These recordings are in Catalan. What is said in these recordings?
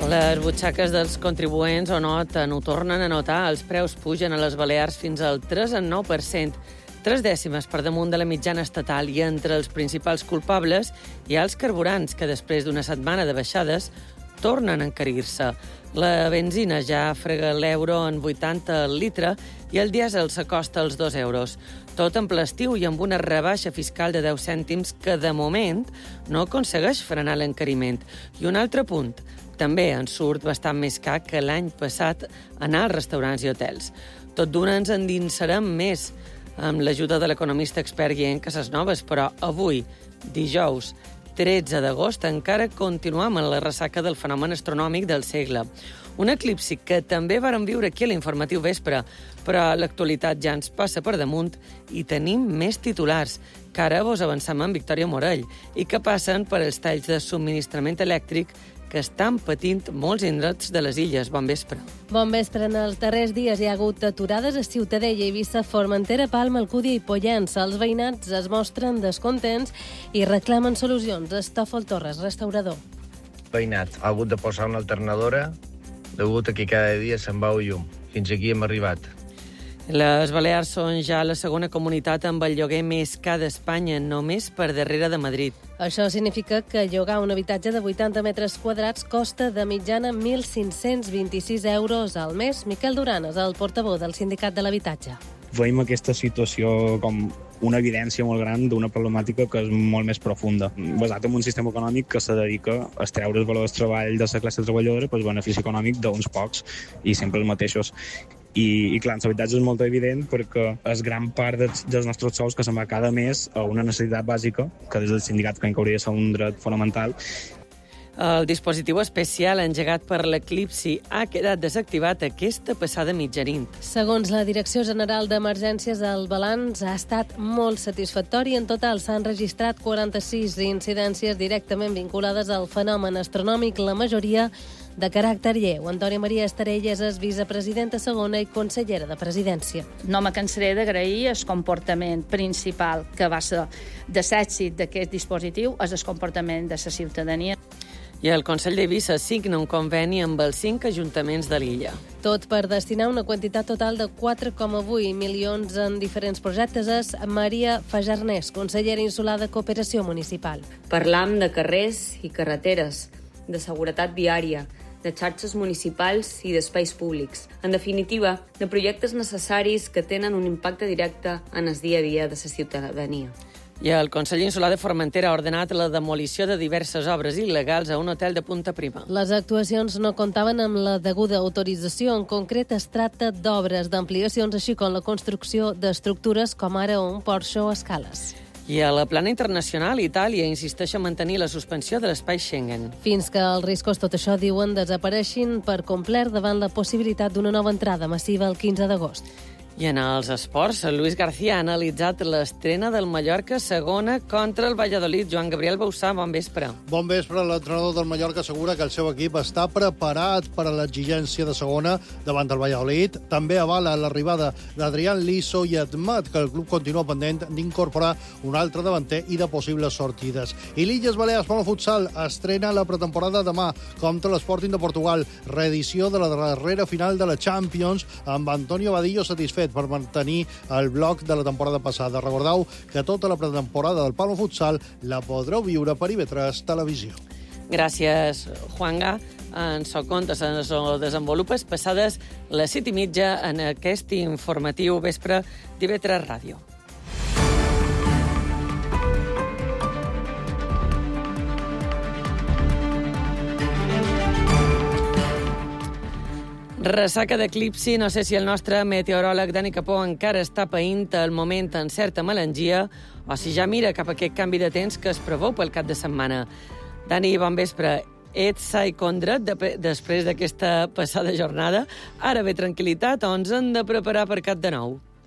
Les butxaques dels contribuents ho noten, ho tornen a notar. Els preus pugen a les Balears fins al 3,9%, 3 dècimes per damunt de la mitjana estatal, i entre els principals culpables hi ha els carburants, que després d'una setmana de baixades tornen a encarir-se. La benzina ja frega l'euro en 80 al litre i el dièsel s'acosta als 2 euros. Tot en ple estiu i amb una rebaixa fiscal de 10 cèntims que, de moment, no aconsegueix frenar l'encariment. I un altre punt, també ens surt bastant més car que l'any passat anar als restaurants i hotels. Tot d'una ens endinsarem més amb l'ajuda de l'economista expert Guillem Casasnovas, però avui, dijous 13 d'agost, encara continuam en la ressaca del fenomen astronòmic del segle. Un eclipsi que també vàrem viure aquí a l'Informatiu Vespre, però l'actualitat ja ens passa per damunt i tenim més titulars, que ara vos avancem amb Victòria Morell, i que passen per els talls de subministrament elèctric que estan patint molts indrets de les illes. Bon vespre. Bon vespre. En els darrers dies hi ha hagut aturades a Ciutadella, Eivissa, Formentera, Palma, Alcúdia i Pollença. Els veïnats es mostren descontents i reclamen solucions. Estòfol Torres, restaurador. Veïnat, ha hagut de posar una alternadora degut a que cada dia se'n va el llum. Fins aquí hem arribat. Les Balears són ja la segona comunitat amb el lloguer més car d'Espanya, només per darrere de Madrid. Això significa que llogar un habitatge de 80 metres quadrats costa de mitjana 1.526 euros al mes. Miquel Duran és el portaveu del Sindicat de l'Habitatge. Veiem aquesta situació com una evidència molt gran d'una problemàtica que és molt més profunda, basat en un sistema econòmic que se dedica a extreure el valor del treball de la classe treballadora per benefici econòmic d'uns pocs i sempre els mateixos. I clar, en l'habitatge és molt evident perquè és gran part dels nostres sous que se'n va cada mes a una necessitat bàsica, que des del sindicat creiem que hauria de ser un dret fonamental. El dispositiu especial engegat per l'eclipsi ha quedat desactivat aquesta passada mitjanit. Segons la Direcció General d'Emergències, el balanç ha estat molt satisfactori. En total s'han registrat 46 incidències directament vinculades al fenomen astronòmic, la majoria de caràcter lleu. Antònia Maria Estarelles és vicepresidenta segona i consellera de Presidència. No me cansaré d'agrair el comportament principal que va ser de l'èxit d'aquest dispositiu, és el comportament de la ciutadania. I el Consell d'Eivissa signa un conveni amb els 5 ajuntaments de l'illa. Tot per destinar una quantitat total de 4,8 milions en diferents projectes. És Maria Fajarnés, consellera insular de Cooperació Municipal. Parlam de carrers i carreteres, de seguretat viària, de xarxes municipals i d'espais públics. En definitiva, de projectes necessaris que tenen un impacte directe en el dia a dia de la ciutadania. I el Consell Insular de Formentera ha ordenat la demolició de diverses obres il·legals a un hotel de Punta Prima. Les actuacions no comptaven amb la deguda autorització. En concret, es tracta d'obres d'ampliacions, així com la construcció d'estructures com ara un porxo a escales. I a la plana internacional, Itàlia insisteix a mantenir la suspensió de l'espai Schengen. Fins que els riscos, tot això, diuen, desapareixin per complet davant la possibilitat d'una nova entrada massiva el 15 d'agost. I en els esports, Luis García ha analitzat l'estrena del Mallorca segona contra el Valladolid. Joan Gabriel Bausà, bon vespre. Bon vespre. L'entrenador del Mallorca assegura que el seu equip està preparat per a l'exigència de segona davant del Valladolid. També avala l'arribada d'Adrián Liso i admet que el club continua pendent d'incorporar un altre davanter i de possibles sortides. I l'Illes Balears Polo Futsal estrena la pretemporada demà contra l'Sporting de Portugal. Reedició de la darrera final de la Champions amb Antonio Vadillo satisfet per mantenir el bloc de la temporada passada. Recordeu que tota la pretemporada del Palo Futsal la podreu viure per IB3 Televisió. Gràcies, Juanga. En so comptes, ens ho desenvolupes passades les 7:30 en aquest informatiu vespre d'IB3 Ràdio. Ressaca d'eclipsi. No sé si el nostre meteoròleg Dani Capó encara està paint el moment en certa melangia o si ja mira cap a aquest canvi de temps que es preveu pel cap de setmana. Dani, bon vespre. Ets sa i condret després d'aquesta passada jornada. Ara ve tranquil·litat o ens hem de preparar per cap de nou?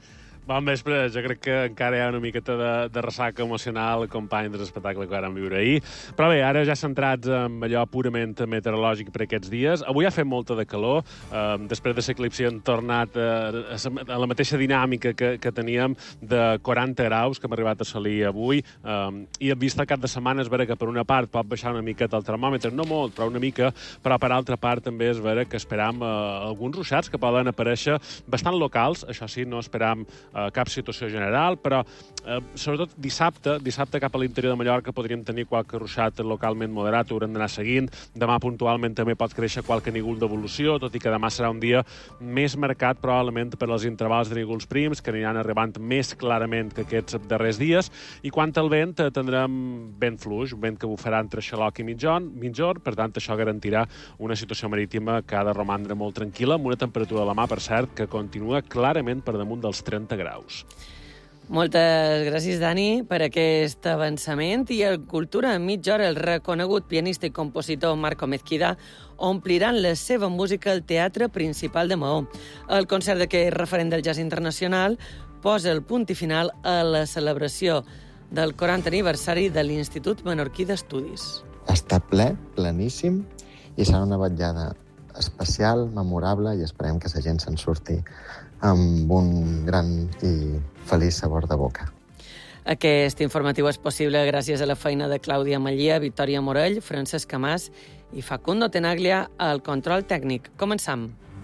Bon vespre, jo crec que encara hi ha una miqueta de ressaca emocional company de l'espectacle que vam viure ahir. Però bé, ara ja centrats en allò purament meteorològic per aquests dies. Avui ha fet molta de calor. Després de l'eclipsi hem tornat a la mateixa dinàmica que teníem de 40 graus que hem arribat a assolir avui. I hem vist el cap de setmana, és vera que per una part pot baixar una miqueta el termòmetre, no molt, però una mica, però per altra part també és vera que esperam alguns ruixats que poden aparèixer bastant locals. Això sí, no esperam cap situació general, però sobretot dissabte cap a l'interior de Mallorca podríem tenir qualque ruixat localment moderat, ho haurem d'anar seguint. Demà puntualment també pot créixer qualque nígol d'evolució, tot i que demà serà un dia més marcat probablement per als intervals de nígols prims, que aniran arribant més clarament que aquests darrers dies. I quant al vent, tindrem vent fluix, un vent que bufarà entre xaloc i mitjorn, per tant això garantirà una situació marítima que ha de romandre molt tranquil·la, amb una temperatura de la mà, per cert, que continua clarament per damunt dels 30 graus. Moltes gràcies, Dani, per aquest avançament. I a Cultura en mitja hora, el reconegut pianista i compositor Marco Mezquida ompliran la seva música al Teatre Principal de Maó. El concert d'aquest referent del jazz internacional posa el punt i final a la celebració del 40 aniversari de l'Institut Menorquí d'Estudis. Està pleníssim, i serà una vetllada especial, memorable, i esperem que la gent se'n surti amb un gran i feliç sabor de boca. Aquest informatiu és possible gràcies a la feina de Clàudia Mallia, Victòria Morell, Francesc Camàs i Facundo Tenaglia al control tècnic. Començam.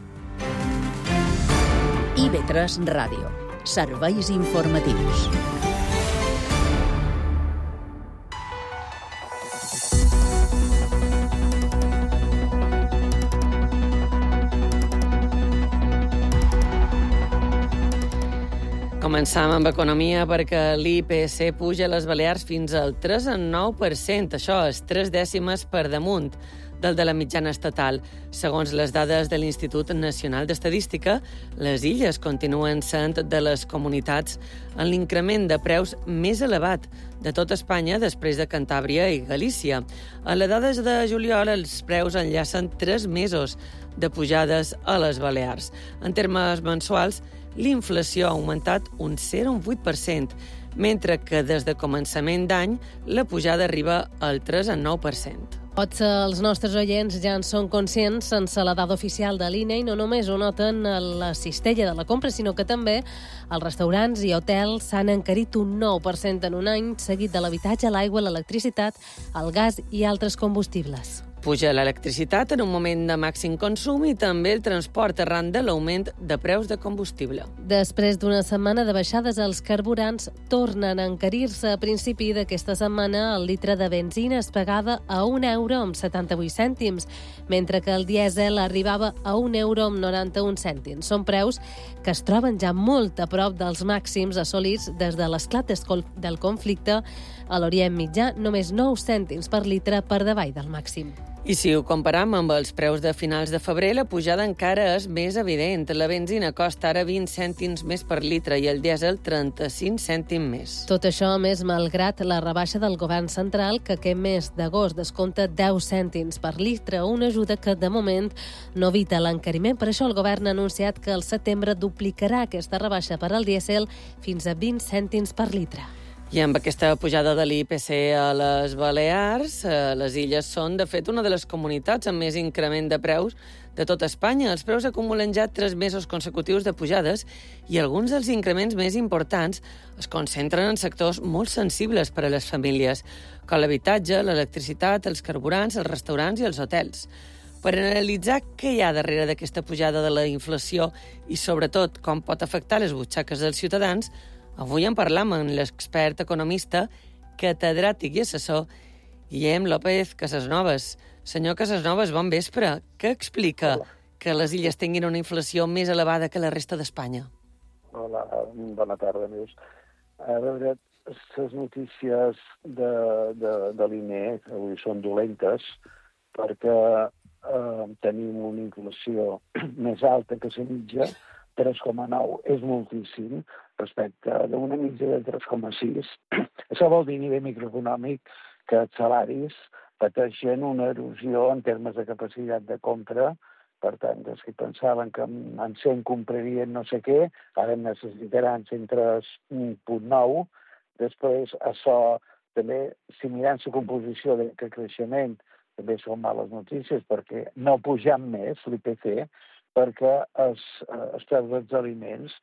IB3 Ràdio. Serveis informatius. Començam amb economia perquè l'IPC puja a les Balears fins al 3,9%. Això és 3 dècimes per damunt del de la mitjana estatal. Segons les dades de l'Institut Nacional d'Estadística, les illes continuen sent de les comunitats en l'increment de preus més elevat de tot Espanya després de Cantàbria i Galícia. A les dades de juliol, els preus enllacen 3 mesos de pujades a les Balears. En termes mensuals, l'inflació ha augmentat un 0,8%, mentre que des de començament d'any la pujada arriba al 3,9%. Potser els nostres oients ja en són conscients, sense la dada oficial de l'INE, i no només ho noten a la cistella de la compra, sinó que també els restaurants i hotels s'han encarit un 9% en un any, seguit de l'habitatge, l'aigua, l'electricitat, el gas i altres combustibles. Puja l'electricitat en un moment de màxim consum i també el transport arran de l'augment de preus de combustible. Després d'una setmana de baixades, els carburants tornen a encarir-se. A principi d'aquesta setmana, el litre de benzina es pagava a €1,78, mentre que el dièsel arribava a €1,91. Són preus que es troben ja molt a prop dels màxims assolits des de l'esclat del conflicte a l'Orient Mitjà, només 9 cèntims per litre per davall del màxim. I si ho comparam amb els preus de finals de febrer, la pujada encara és més evident. La benzina costa ara 20 cèntims més per litre i el dièsel 35 cèntims més. Tot això més malgrat la rebaixa del govern central, que aquest mes d'agost descompta 10 cèntims per litre, una ajuda que de moment no evita l'encariment. Per això el govern ha anunciat que al setembre duplicarà aquesta rebaixa per al dièsel fins a 20 cèntims per litre. I amb aquesta pujada de l'IPC a les Balears, les illes són, de fet, una de les comunitats amb més increment de preus de tot Espanya. Els preus acumulen ja 3 mesos consecutius de pujades i alguns dels increments més importants es concentren en sectors molt sensibles per a les famílies, com l'habitatge, l'electricitat, els carburants, els restaurants i els hotels. Per analitzar què hi ha darrere d'aquesta pujada de la inflació i, sobretot, com pot afectar les butxaques dels ciutadans, avui en parlam amb l'expert economista, catedràtic i assessor Guillem López Casasnovas. Senyor Casasnovas, bon vespre. Què explica que les illes tinguin una inflació més elevada que la resta d'Espanya? Hola, bona tarda, Neus. A veure, les notícies de l'INE avui són dolentes perquè tenim una inflació més alta que la mitja, 3,9 és moltíssim, respecte d'una mitja de 3,6. Això vol dir a nivell microeconòmic que els salaris pateixen una erosió en termes de capacitat de compra Per tant, els que pensaven que en 100 comprarien no sé què, ara necessitaran 103.9. Després, això també, si mirant la composició d'aquest creixement, també són males notícies, perquè no pujant més l'IPC, perquè els preus dels aliments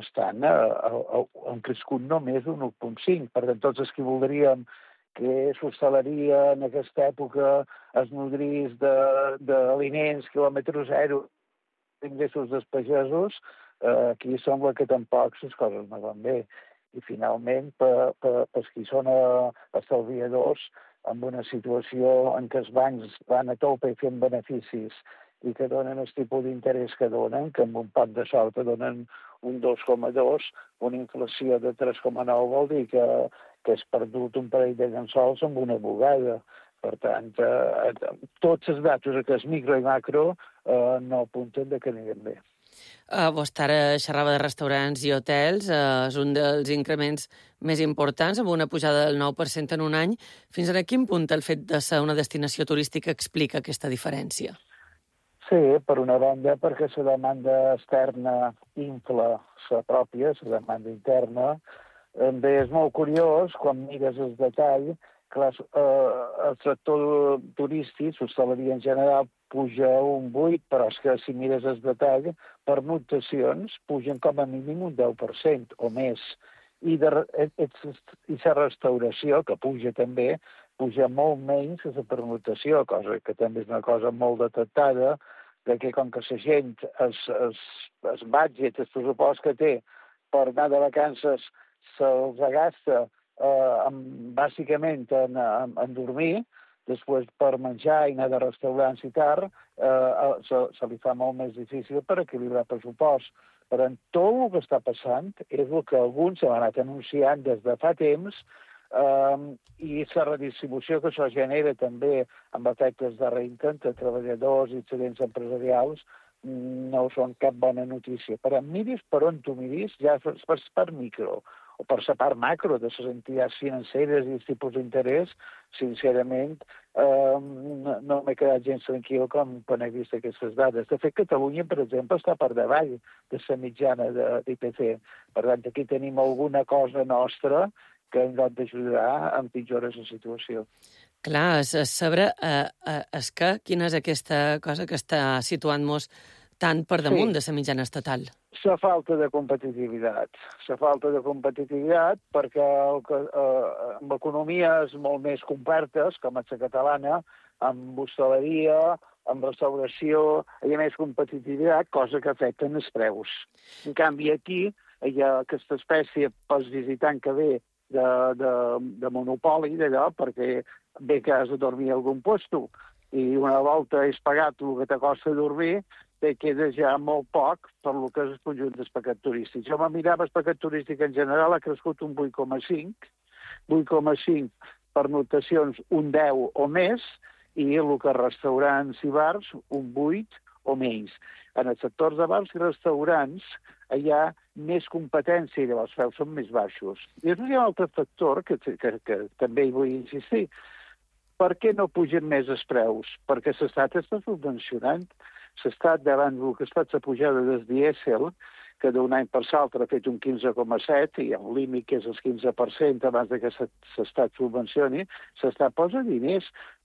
han crescut només un 1,5. Per tant, tots els que voldríem que s'hostaleria en aquesta època es nodrís d'aliments, quilòmetre zero, ingressos dels pagesos, aquí sembla que tampoc les coses no van bé. I finalment, pels que són estalviadors, en una situació en què els bancs van a tope fent beneficis i que donen el tipus d'interès que donen, que amb un pot de sort donen un 2,2, una inflació de 3,9 vol dir que has perdut un parell de llençols amb una bugada. Per tant, tots els datos, que és micro i macro, no apunten que anirem bé. Vostè ara xerrava de restaurants i hotels, és un dels increments més importants, amb una pujada del 9% en un any. Fins a quin punt el fet de ser una destinació turística explica aquesta diferència? Sí, per una banda, perquè la demanda externa infla la pròpia, la demanda interna. Bé, és molt curiós, quan mires el detall, clar, el sector turístic, l'hostaleria en general, puja un 8, però és que si mires el detall, per mutacions pugen com a mínim un 10% o més. I la restauració, que puja també, puja molt menys que la permutació, cosa que també és una cosa molt detectada, que com que la gent, el budget, el pressupost que té per anar de vacances, se'ls gasta bàsicament en dormir, després per menjar i anar de restaurants i tal, se li fa molt més difícil per equilibrar pressupost. Però tot el que està passant és el que alguns han anat anunciant des de fa temps, i la redistribució que això genera també amb efectes de renta entre treballadors i excedents empresarials no són cap bona notícia. Però miris per on tu miris, ja per micro o per la part macro de les entitats financeres i els tipus d'interès, sincerament, no m'he quedat gens tranquil quan he vist aquestes dades. De fet, Catalunya, per exemple, està per davall de la mitjana d'IPC. Per tant, aquí tenim alguna cosa nostra que en lloc d'ajudar empitjora la situació. Clar, saber quina és aquesta cosa que està situant-nos tant per damunt de la mitjana estatal. La falta de competitivitat. La falta de competitivitat perquè amb economies molt més compartes, com la catalana, amb hostaleria, amb restauració, hi ha més competitivitat, cosa que afecten els preus. En canvi, aquí hi ha aquesta espècie pels visitant que ve de monopoli d'allò, perquè ve que has de dormir a algun lloc i una volta has pagat el que t'acosta dormir, te queda ja molt poc per el que és el conjunt del paquet turístic. Jo me mirava el paquet turístic en general, ha crescut un 8,5 per notacions un 10 o més, i el que és restaurants i bars un 8 o menys. En els sectors de bars i restaurants hi ha més competència i els preus són més baixos. I després hi ha un altre factor que també hi vull insistir. Per què no pugen més els preus? Perquè l'Estat està subvencionant. L'Estat, davant del que ha estat la pujada del dièsel, que d'un any per l'altre ha fet un 15,7, i el límit que és el 15% abans que l'Estat subvencioni, l'Estat posa diners.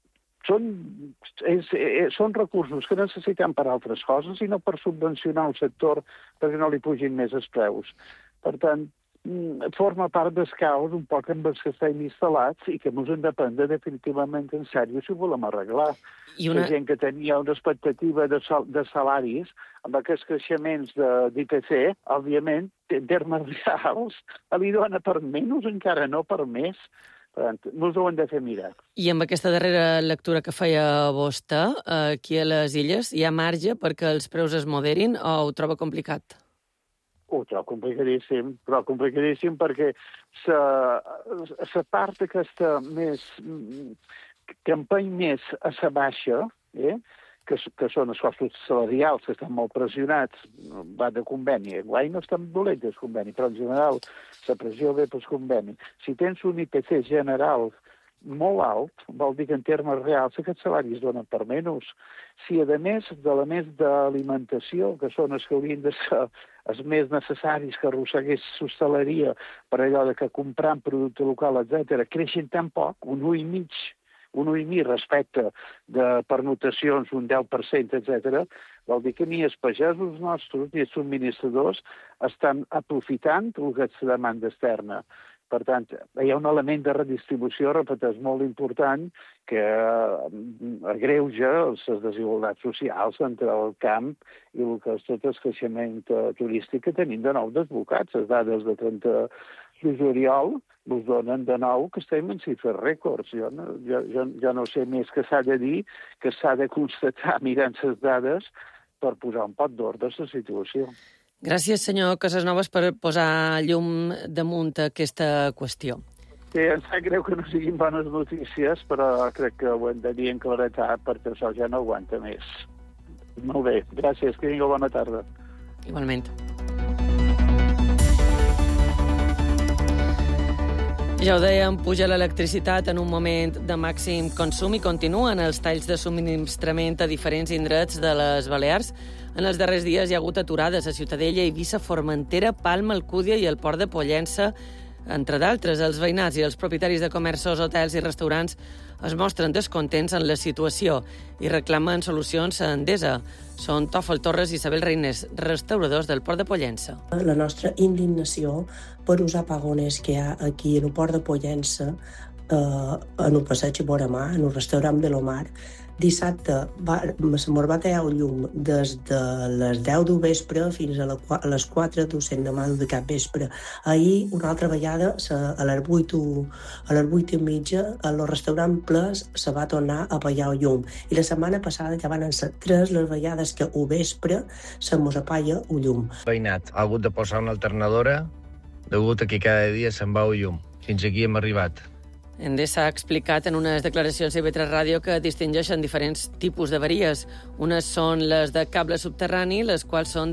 Són recursos que necessitem per altres coses i no per subvencionar el sector perquè no li pugin més els preus. Per tant, forma part del caos un poc amb els que estem instal·lats i que ens hem de prendre definitivament en sèrio si ho volem arreglar. La gent que tenia una expectativa de salaris amb aquests creixements d'IPC, òbviament, en termes reals, li dona per menys, encara no per més. Per tant, ens ho hem de fer mirar. I amb aquesta darrera lectura que feia vostè, aquí a les Illes, hi ha marge perquè els preus es moderin o ho troba complicat? Ho trobo complicadíssim perquè la part aquesta més que empeny més a la baixa, que són els costos salarials, que estan molt pressionats, va de conveni. Guai no estan dolents els conveni, però en general la pressió ve pels convenis. Si tens un IPC general molt alt, vol dir que en termes reals aquests salaris donen per menys. Si, a més d'elements d'alimentació, que són els que haurien de ser els més necessaris que arrossegués l'hostaleria per allò de que comprant producte local, etc., creixen tan poc, un 1,5 respecte de pernotacions, un 10%, etc., vol dir que ni els pagesos nostres ni els subministradors estan aprofitant el que és la demanda externa. Per tant, hi ha un element de redistribució, repeteix, molt important que agreuja les desigualtats socials entre el camp i el que és tot el creixement turístic que tenim de nou desbocats. Les dades de 30 de juliol us donen de nou que estem en xifres rècords. Jo no sé més que s'ha de dir, que s'ha de constatar mirant les dades per posar un pot d'ordre a la situació. Gràcies, senyor Casasnovas, per posar llum damunt aquesta qüestió. Sí, em sap greu que no siguin bones notícies, però crec que ho hem de dir en claretat perquè això ja no aguanta més. Molt bé, gràcies, que tingueu bona tarda. Igualment. Ja ho dèiem, puja l'electricitat en un moment de màxim consum i continuen els talls de subministrament a diferents indrets de les Balears. En els darrers dies hi ha hagut aturades a Ciutadella, Eivissa, Formentera, Palma, Alcúdia i el Port de Pollença. Entre d'altres, els veïnats i els propietaris de comerços, hotels i restaurants es mostren descontents en la situació i reclamen solucions a Endesa. Són Tòfol Torres i Isabel Reynés, restauradors del Port de Pollença. La nostra indignació per usar apagones que hi ha aquí en el Port de Pollença, en el passeig Boramà, en el restaurant Belomar. Dissabte se mos va tallar el llum des de les 10 del vespre fins a les 4 de cap vespre. Ahir, una altra vegada, a les 8:30, al restaurant Ples se va tornar a apagar el llum. I la setmana passada ja van ser 3 les vegades que al vespre se mos apaga el llum. Veïnat ha hagut de posar una alternadora degut a que cada dia se'n va el llum. Fins aquí hem arribat. Endesa ha explicat en unes declaracions a IB3 Ràdio que distingeixen diferents tipus d'avaries. Unes són les de cable subterrani, les quals són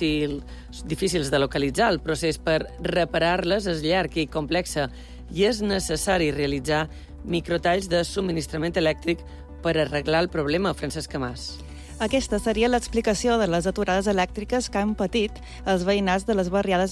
difícils de localitzar. El procés per reparar-les és llarg i complex i és necessari realitzar microtalls de subministrament elèctric per arreglar el problema. Francesc Camàs. Aquesta seria l'explicació de les aturades elèctriques que han patit els veïnats de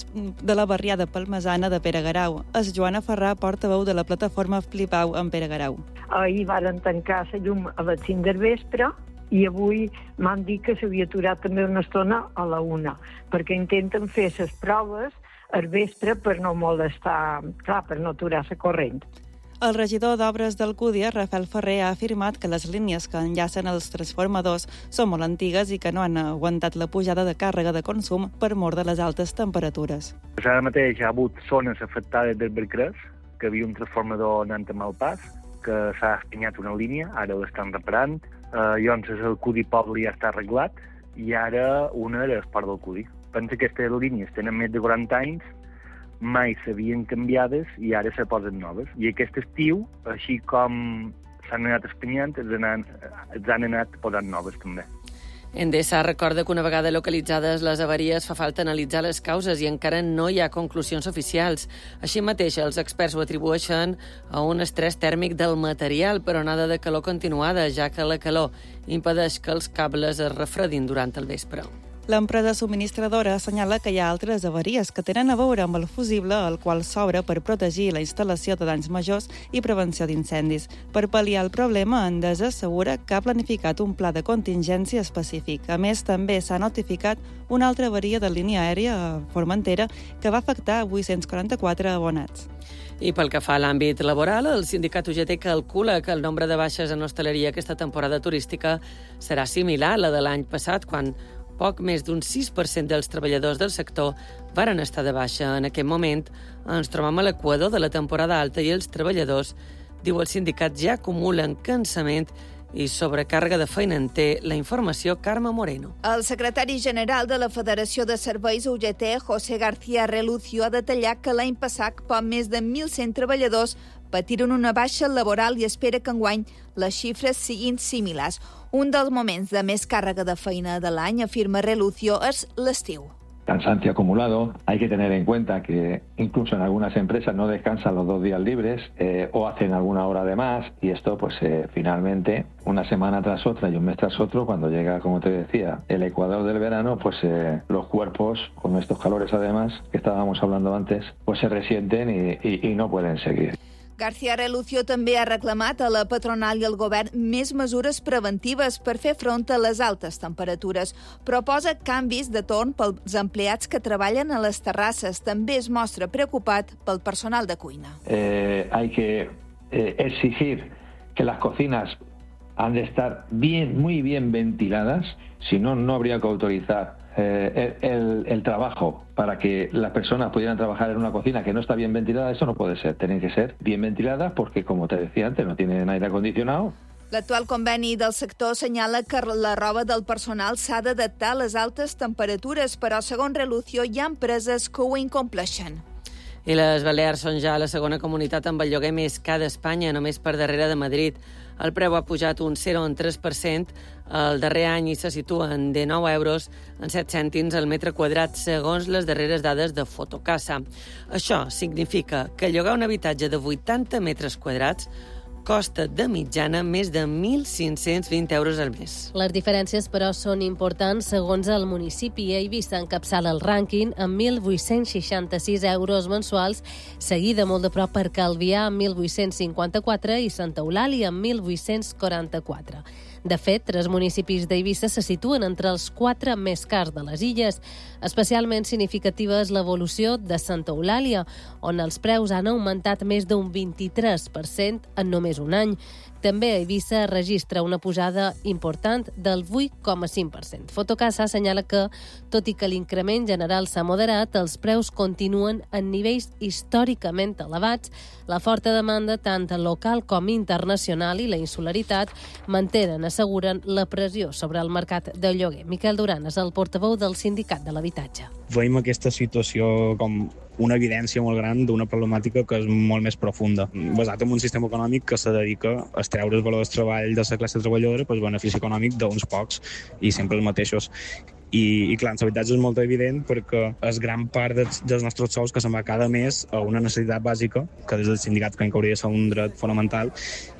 la barriada palmesana de Pere Garau. És Joana Ferrà, portaveu de la plataforma Flipau en Pere Garau. Ahir varen tancar la llum a les 5 del vespre i avui m'han dit que s'havia aturat també una estona a la 1, perquè intenten fer les proves al vespre per no molestar, per no aturar la corrent. El regidor d'Obres d'Alcúdia, Rafael Ferrer, ha afirmat que les línies que enllacen els transformadors són molt antigues i que no han aguantat la pujada de càrrega de consum per mor de les altes temperatures. Ara mateix hi ha hagut zones afectades del Bercrés, que hi havia un transformador anant a mal pas, que s'ha espenyat una línia, ara l'estan reparant, llavors el Cudi Poble ja està arreglat, i ara una era el Port del Cudi. Pensa que aquestes línies tenen més de 40 anys, mai s'havien canviades i ara se posen noves. I aquest estiu, així com s'han anat espenyant, els han anat posant noves també. Endesa recorda que una vegada localitzades les avaries fa falta analitzar les causes i encara no hi ha conclusions oficials. Així mateix, els experts ho atribueixen a un estrès tèrmic del material per onada de calor continuada, ja que la calor impedeix que els cables es refredin durant el vespre. L'empresa subministradora assenyala que hi ha altres avaries que tenen a veure amb el fusible, el qual s'obre per protegir la instal·lació de danys majors i prevenció d'incendis. Per pal·liar el problema, Endesa assegura que ha planificat un pla de contingència específic. A més, també s'ha notificat una altra avaria de línia aèria a Formentera que va afectar 844 abonats. I pel que fa a l'àmbit laboral, el sindicat UGT calcula que el nombre de baixes en hostaleria aquesta temporada turística serà similar a la de l'any passat, quan poc més d'un 6% dels treballadors del sector varen estar de baixa. En aquest moment ens trobem a l'equador de la temporada alta i els treballadors, diu el sindicat, ja acumulen cansament i sobrecàrrega de feina. En té la informació Carme Moreno. El secretari general de la Federació de Serveis UGT, José García Relucio, ha detallat que l'any passat poc més de 1.100 treballadors patiren una baixa laboral i espera que enguany les xifres siguin similars. Un dels moments de més càrrega de feina de l'any, afirma Relucio, és l'estiu. cansancio acumulado. Hay que tener en cuenta que incluso en algunas empresas no descansan los 2 días libres o hacen alguna hora de más, y esto pues finalmente una semana tras otra y un mes tras otro, cuando llega, como te decía, el ecuador del verano, pues los cuerpos, con estos calores además que estábamos hablando antes, pues se resienten y no pueden seguir. García Relucio també ha reclamat a la patronal i al govern més mesures preventives per fer front a les altes temperatures. Proposa canvis de torn pels empleats que treballen a les terrasses. També es mostra preocupat pel personal de cuina. Hay que exigir que las cocinas han de estar muy bien ventiladas, si no, no habría que autorizar el trabajo para que las personas pudieran trabajar en una cocina que no está bien ventilada. Eso no puede ser. Tienen que ser bien ventiladas porque, como te decía antes, no tienen aire acondicionado. L'actual conveni del sector assenyala que la roba del personal s'ha d'adaptar a les altes temperatures, però, segons Relucio, hi ha empreses que ho incompleixen. I les Balears són ja la segona comunitat amb el lloguer més car d'Espanya, només per darrere de Madrid. El preu ha pujat un 0,3% el darrer any i se situa en 19 euros en 7 cèntims al metre quadrat, segons les darreres dades de Fotocasa. Això significa que llogar un habitatge de 80 metres quadrats costa de mitjana més de 1.520 euros al mes. Les diferències, però, són importants segons el municipi. Eivissa encapçala el rànquing amb 1.866 euros mensuals, seguida molt de prop per Calvià amb 1.854 i Santa Eulàlia amb 1.844. De fet, 3 municipis d'Eivissa se situen entre els 4 més cars de les illes. Especialment significativa és l'evolució de Santa Eulàlia, on els preus han augmentat més d'un 23% en només un any. També Eivissa registra una pujada important del 8,5%. Fotocasa assenyala que, tot i que l'increment general s'ha moderat, els preus continuen en nivells històricament elevats. La forta demanda, tant local com internacional, i la insularitat mantenen, asseguren, la pressió sobre el mercat del lloguer. Miquel Duran és el portaveu del Sindicat de l'Habitatge. Veiem aquesta situació com una evidència molt gran d'una problemàtica que és molt més profunda, basat en un sistema econòmic que se dedica a extreure el valor del treball de la classe treballadora per benefici econòmic d'uns pocs i sempre els mateixos. I clar, en l'habitatge és molt evident perquè és gran part dels nostres sous que se'n va cada mes a una necessitat bàsica, que des del sindicat creiem que hauria de ser un dret fonamental.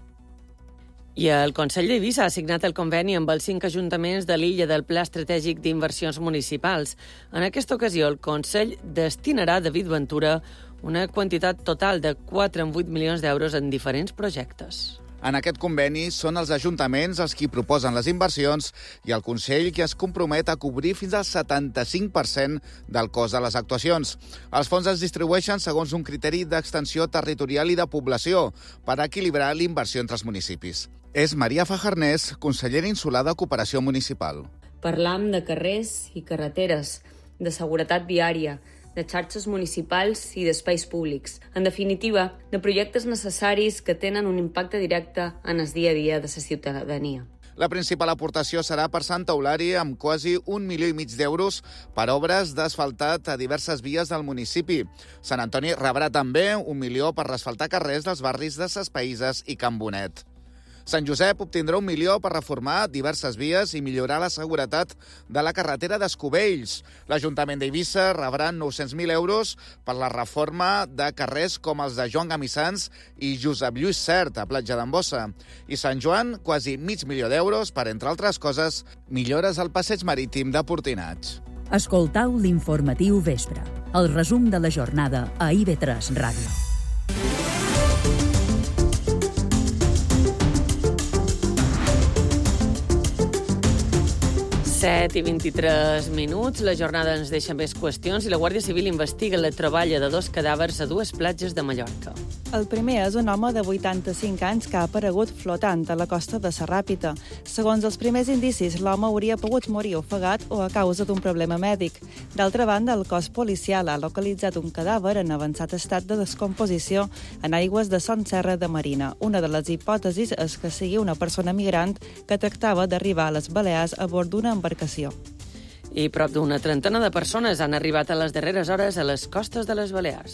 I el Consell d'Eivissa ha signat el conveni amb els 5 ajuntaments de l'illa del Pla Estratègic d'Inversions Municipals. En aquesta ocasió, el Consell destinarà a David Ventura una quantitat total de 4,8 milions d'euros en diferents projectes. En aquest conveni són els ajuntaments els qui proposen les inversions i el Consell qui es compromet a cobrir fins al 75% del cost de les actuacions. Els fons es distribueixen segons un criteri d'extensió territorial i de població per equilibrar l'inversió entre els municipis. És Maria Fajarnés, consellera insular de Cooperació Municipal. Parlam de carrers i carreteres, de seguretat viària, de xarxes municipals i d'espais públics. En definitiva, de projectes necessaris que tenen un impacte directe en el dia a dia de la ciutadania. La principal aportació serà per Santa Eulàlia, amb quasi 1,5 milions d'euros per obres d'asfaltat a diverses vies del municipi. Sant Antoni rebrà també 1 milió per asfaltar carrers dels barris de Ses Païses i Can Bonet. Sant Josep obtindrà 1 milió per reformar diverses vies i millorar la seguretat de la carretera d'Escubells. L'Ajuntament d'Eivissa rebrà 900.000 euros per la reforma de carrers com els de Joan Gamissans i Josep Lluís Sert, a Platja d'Embossa. I Sant Joan, quasi mig milió d'euros per, entre altres coses, millores al passeig marítim de Portinats. Escoltau l'informatiu vespre, el resum de la jornada a IB3 Ràdio. 7:23 minuts. La jornada ens deixa més qüestions i la Guàrdia Civil investiga la troballa de 2 cadàvers a 2 platges de Mallorca. El primer és un home de 85 anys que ha aparegut flotant a la costa de Serràpita. Segons els primers indicis, l'home hauria pogut morir ofegat o a causa d'un problema mèdic. D'altra banda, el cos policial ha localitzat un cadàver en avançat estat de descomposició en aigües de Son Serra de Marina. Una de les hipòtesis és que sigui una persona migrant que tractava d'arribar a les Balears a bord d'una embarcació. I prop d'una trentena de persones han arribat a les darreres hores a les costes de les Balears.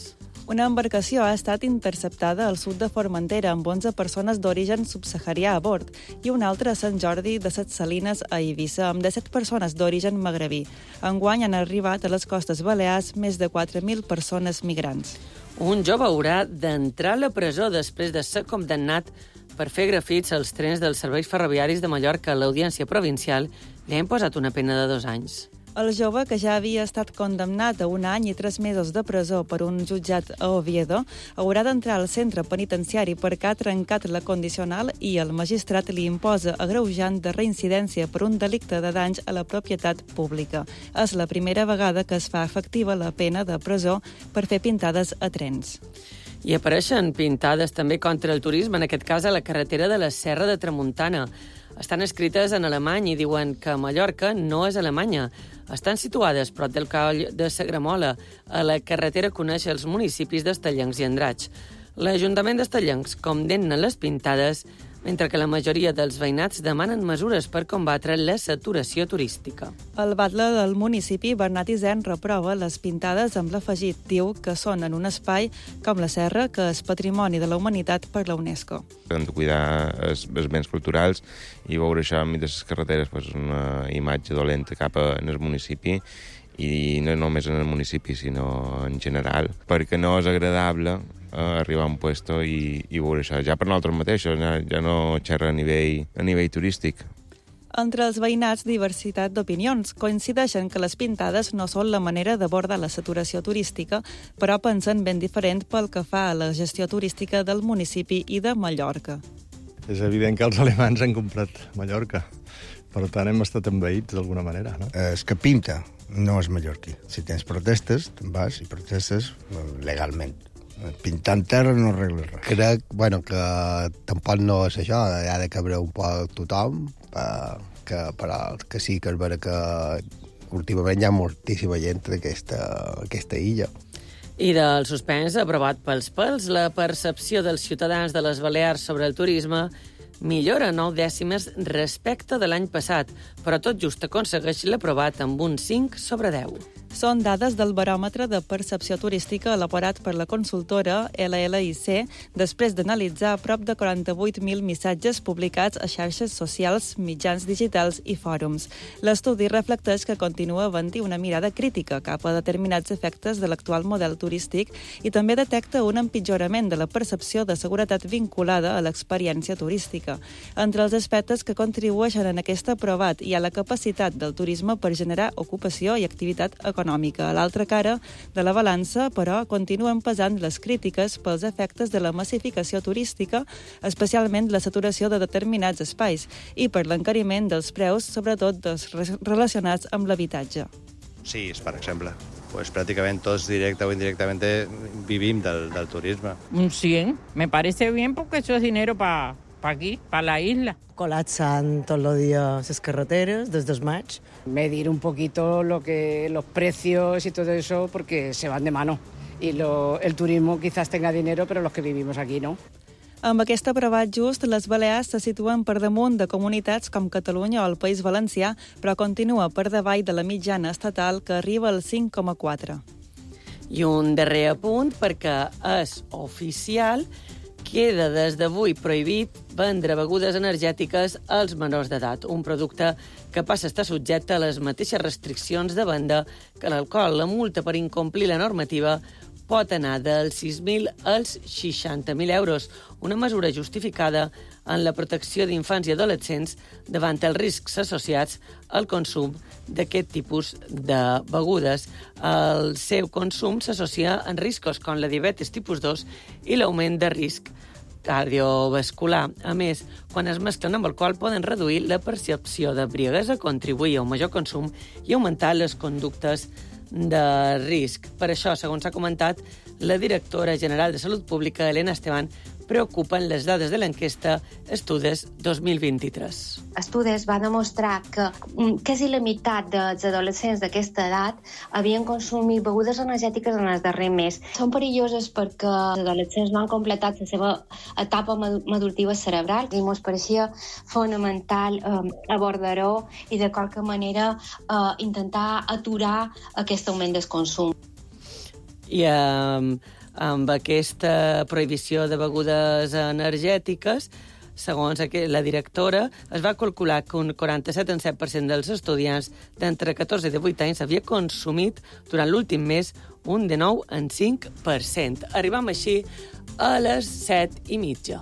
Una embarcació ha estat interceptada al sud de Formentera amb 11 persones d'origen subsaharià a bord i una altra a Sant Jordi de Ses Salines a Eivissa amb 17 persones d'origen magrebí. Enguany han arribat a les costes balears més de 4.000 persones migrants. Un jove haurà d'entrar a la presó després de ser condemnat per fer grafits als trens dels serveis ferroviaris de Mallorca. L'Audiència Provincial li ha imposat una pena de 2 anys. El jove, que ja havia estat condemnat a 1 any i 3 mesos de presó per un jutjat a Oviedo, haurà d'entrar al centre penitenciari perquè ha trencat la condicional i el magistrat li imposa agreujant de reincidència per un delicte de danys a la propietat pública. És la primera vegada que es fa efectiva la pena de presó per fer pintades a trens. I apareixen pintades també contra el turisme, en aquest cas a la carretera de la Serra de Tramuntana. Estan escrites en alemany i diuen que Mallorca no és Alemanya. Estan situades prop del coll de Sagramola, a la carretera que uneix els municipis d'Estellencs i Andratx. L'Ajuntament d'Estellencs condemna les pintades, mentre que la majoria dels veïnats demanen mesures per combatre la saturació turística. El batlle del municipi, Bernat Isern, reprova les pintades amb l'afegit. Diu que són en un espai com la Serra, que és Patrimoni de la Humanitat per la UNESCO. Hem de cuidar els béns culturals i veure això enmig de les carreteres una imatge dolenta cap al municipi, i no només en el municipi, sinó en general, perquè no és agradable arribar a un puesto i veure això. Ja per nosaltres mateixos, ja no xerra a nivell turístic. Entre els veïnats, diversitat d'opinions. Coincideixen que les pintades no són la manera d'abordar la saturació turística, però pensen ben diferent pel que fa a la gestió turística del municipi i de Mallorca. És evident que els alemans han comprat Mallorca. Per tant, hem estat envaïts d'alguna manera, no? És que pinta no és mallorquí. Si tens protestes, te'n vas i protestes legalment. Pintant terra no arregla res. Crec, que tampoc no és això, hi ha de cabre un poc tothom, que sí que és vera que últimament hi ha moltíssima gent d'aquesta illa. I del suspens aprovat pels pèls, la percepció dels ciutadans de les Balears sobre el turisme millora 9 dècimes respecte de l'any passat, però tot just aconsegueix l'aprovat amb un 5 sobre 10. Són dades del baròmetre de percepció turística elaborat per la consultora LLIC després d'analitzar prop de 48.000 missatges publicats a xarxes socials, mitjans digitals i fòrums. L'estudi reflecteix que continua havent-hi una mirada crítica cap a determinats efectes de l'actual model turístic i també detecta un empitjorament de la percepció de seguretat vinculada a l'experiència turística. Entre els aspectes que contribueixen en aquest aprovat hi ha la capacitat del turisme per generar ocupació i activitat econòmica. A l'altra cara de la balança, però, continuen pesant les crítiques pels efectes de la massificació turística, especialment la saturació de determinats espais, i per l'encariment dels preus, sobretot dels relacionats amb l'habitatge. Sí, per exemple. Pues prácticamente todos directa o indirectamente vivim del turisme. Un 100. Me parece bien porque eso es dinero para aquí, para la isla. Colapsan todos los días las carreteras desde el maig. Medir un poquito los precios y todo eso porque se van de mano. Y el turismo quizás tenga dinero, pero los que vivimos aquí no. Amb aquest aprovat just, les Balears se situen per damunt de comunitats com Catalunya o el País Valencià, però continua per davall de la mitjana estatal, que arriba al 5,4. I un darrer apunt, perquè és oficial, queda des d'avui prohibit vendre begudes energètiques als menors d'edat, un producte que passa a estar subjecte a les mateixes restriccions de venda que l'alcohol. La multa per incomplir la normativa pot anar dels 6.000 als 60.000 euros, una mesura justificada en la protecció d'infants i adolescents davant els riscs associats al consum d'aquest tipus de begudes. El seu consum s'associa amb riscos com la diabetis tipus 2 i l'augment de risc cardiovascular. A més, quan es mesclen amb alcohol poden reduir la percepció d'embriaguesa, contribuir a un major consum i augmentar les conductes de risc. Per això, segons s'ha comentat, la directora general de Salut Pública, Elena Esteban, preocupen les dades de l'enquesta Estudis 2023. Estudis va demostrar que quasi la meitat dels adolescents d'aquesta edat havien consumit begudes energètiques en el darrer mes. Són perilloses perquè els adolescents no han completat la seva etapa madurativa cerebral i ens pareixia fonamental abordar-ho i de qualque manera intentar aturar aquest augment del consum. I amb aquesta prohibició de begudes energètiques. Segons la directora, es va calcular que un 47,7% dels estudiants d'entre 14 i 18 anys havia consumit durant l'últim mes un 19,5%. Arribam així a les 7:30.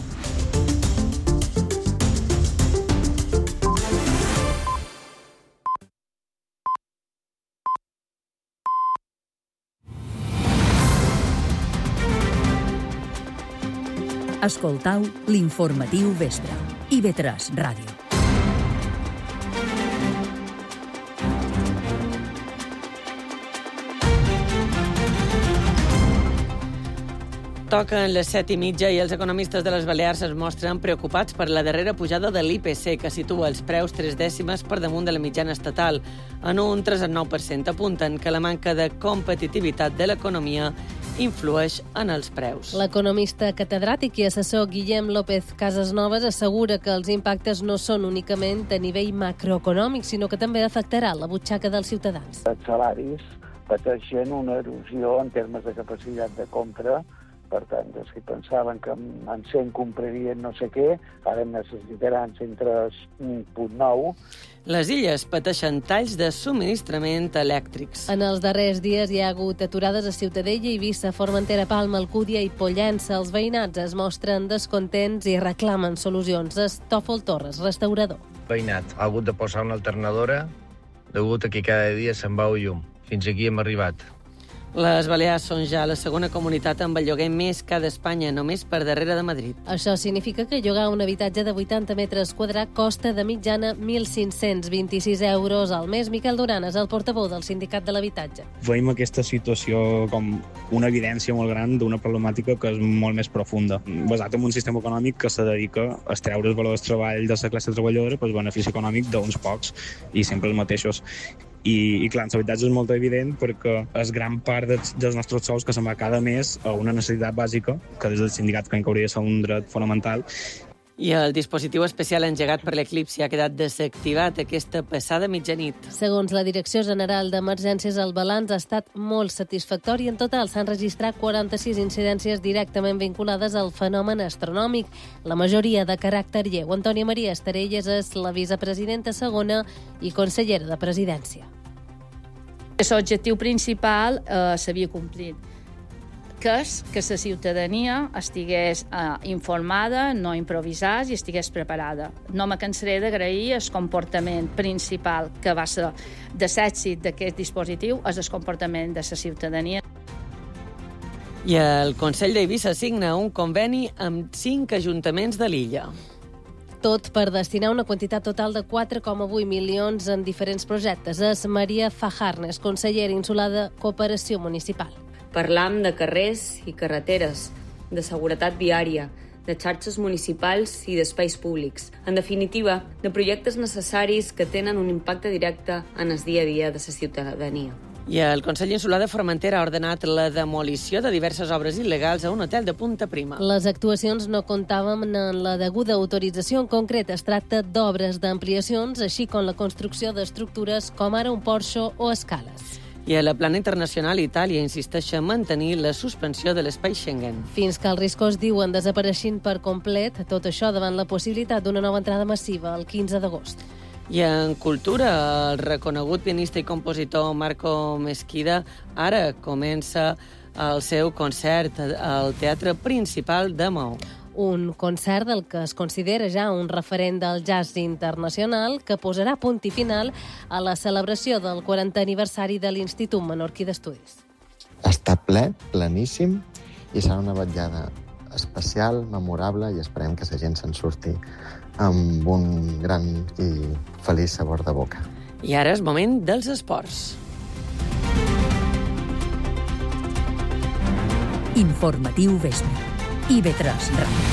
Escoltau l'informatiu vespre. IB3 Ràdio. Toquen les 7:30 i els economistes de les Balears es mostren preocupats per la darrera pujada de l'IPC, que situa els preus 3 dècimes per damunt de la mitjana estatal, en un 3,9%. Apunten que la manca de competitivitat de l'economia influeix en els preus. L'economista catedràtic i assessor Guillem López Casasnovas assegura que els impactes no són únicament a nivell macroeconòmic, sinó que també afectarà la butxaca dels ciutadans. Els salaris pateixen una erosió en termes de capacitat de compra. Per tant, els que pensaven que en 100 comprarien no sé què, ara necessitaran 103,9. Les illes pateixen talls de subministrament elèctrics. En els darrers dies hi ha hagut aturades a Ciutadella, Eivissa, Formentera, Palma, Alcúdia i Pollença. Els veïnats es mostren descontents i reclamen solucions. Estòfol Torres, restaurador. Veïnat, ha hagut de posar una alternadora degut a que cada dia se'n va llum. Fins aquí hem arribat. Les Balears són ja la segona comunitat amb el lloguer més car d'Espanya, només per darrere de Madrid. Això significa que llogar un habitatge de 80 metres quadrats costa de mitjana 1.526 euros al mes. Miquel Duran és el portaveu del Sindicat de l'Habitatge. Veiem aquesta situació com una evidència molt gran d'una problemàtica que és molt més profunda, basat en un sistema econòmic que se dedica a extreure el valor del treball de la classe treballadora per benefici econòmic d'uns pocs i sempre els mateixos. I clar, en l'habitatge és molt evident perquè és gran part dels nostres sous que se'n va cada mes a una necessitat bàsica, que des del sindicat creiem que hauria de ser un dret fonamental. I el dispositiu especial engegat per l'eclipsi ha quedat desactivat aquesta passada mitjanit. Segons la Direcció General d'Emergències, el balanç ha estat molt satisfactori. En total s'han registrat 46 incidències directament vinculades al fenomen astronòmic, la majoria de caràcter lleu. Antònia Maria Estarelles és la vicepresidenta segona i consellera de Presidència. L'objectiu principal s'havia complit, que és que la ciutadania estigués informada, no improvisés i estigués preparada. No me cansaré d'agrair el comportament principal que va ser de l'èxit d'aquest dispositiu, és el comportament de la ciutadania. I el Consell d'Eivissa signa un conveni amb 5 ajuntaments de l'illa. Tot per destinar una quantitat total de 4,8 milions en diferents projectes. És Maria Fajarnes, consellera insular de Cooperació Municipal. Parlam de carrers i carreteres, de seguretat viària, de xarxes municipals i d'espais públics. En definitiva, de projectes necessaris que tenen un impacte directe en el dia a dia de la ciutadania. I el Consell Insular de Formentera ha ordenat la demolició de diverses obres il·legals a un hotel de Punta Prima. Les actuacions no comptaven en la deguda autorització. En concret, es tracta d'obres d'ampliacions, així com la construcció d'estructures com ara un porxo o escales. I a la plana internacional, Itàlia insisteix a mantenir la suspensió de l'espai Schengen. Fins que els riscos diuen desapareixin per complet, tot això davant la possibilitat d'una nova entrada massiva el 15 d'agost. I en cultura, el reconegut pianista i compositor Marco Mesquida ara comença el seu concert al Teatre Principal de Maó. Un concert del que es considera ja un referent del jazz internacional que posarà punt i final a la celebració del 40è aniversari de l'Institut Menorquí d'Estudis. Està ple, pleníssim, i serà una vetllada especial, memorable, i esperem que la gent se'n surti amb un gran i feliç sabor de boca. I ara és moment dels esports. Informatiu vespre. IB3 Ràdio.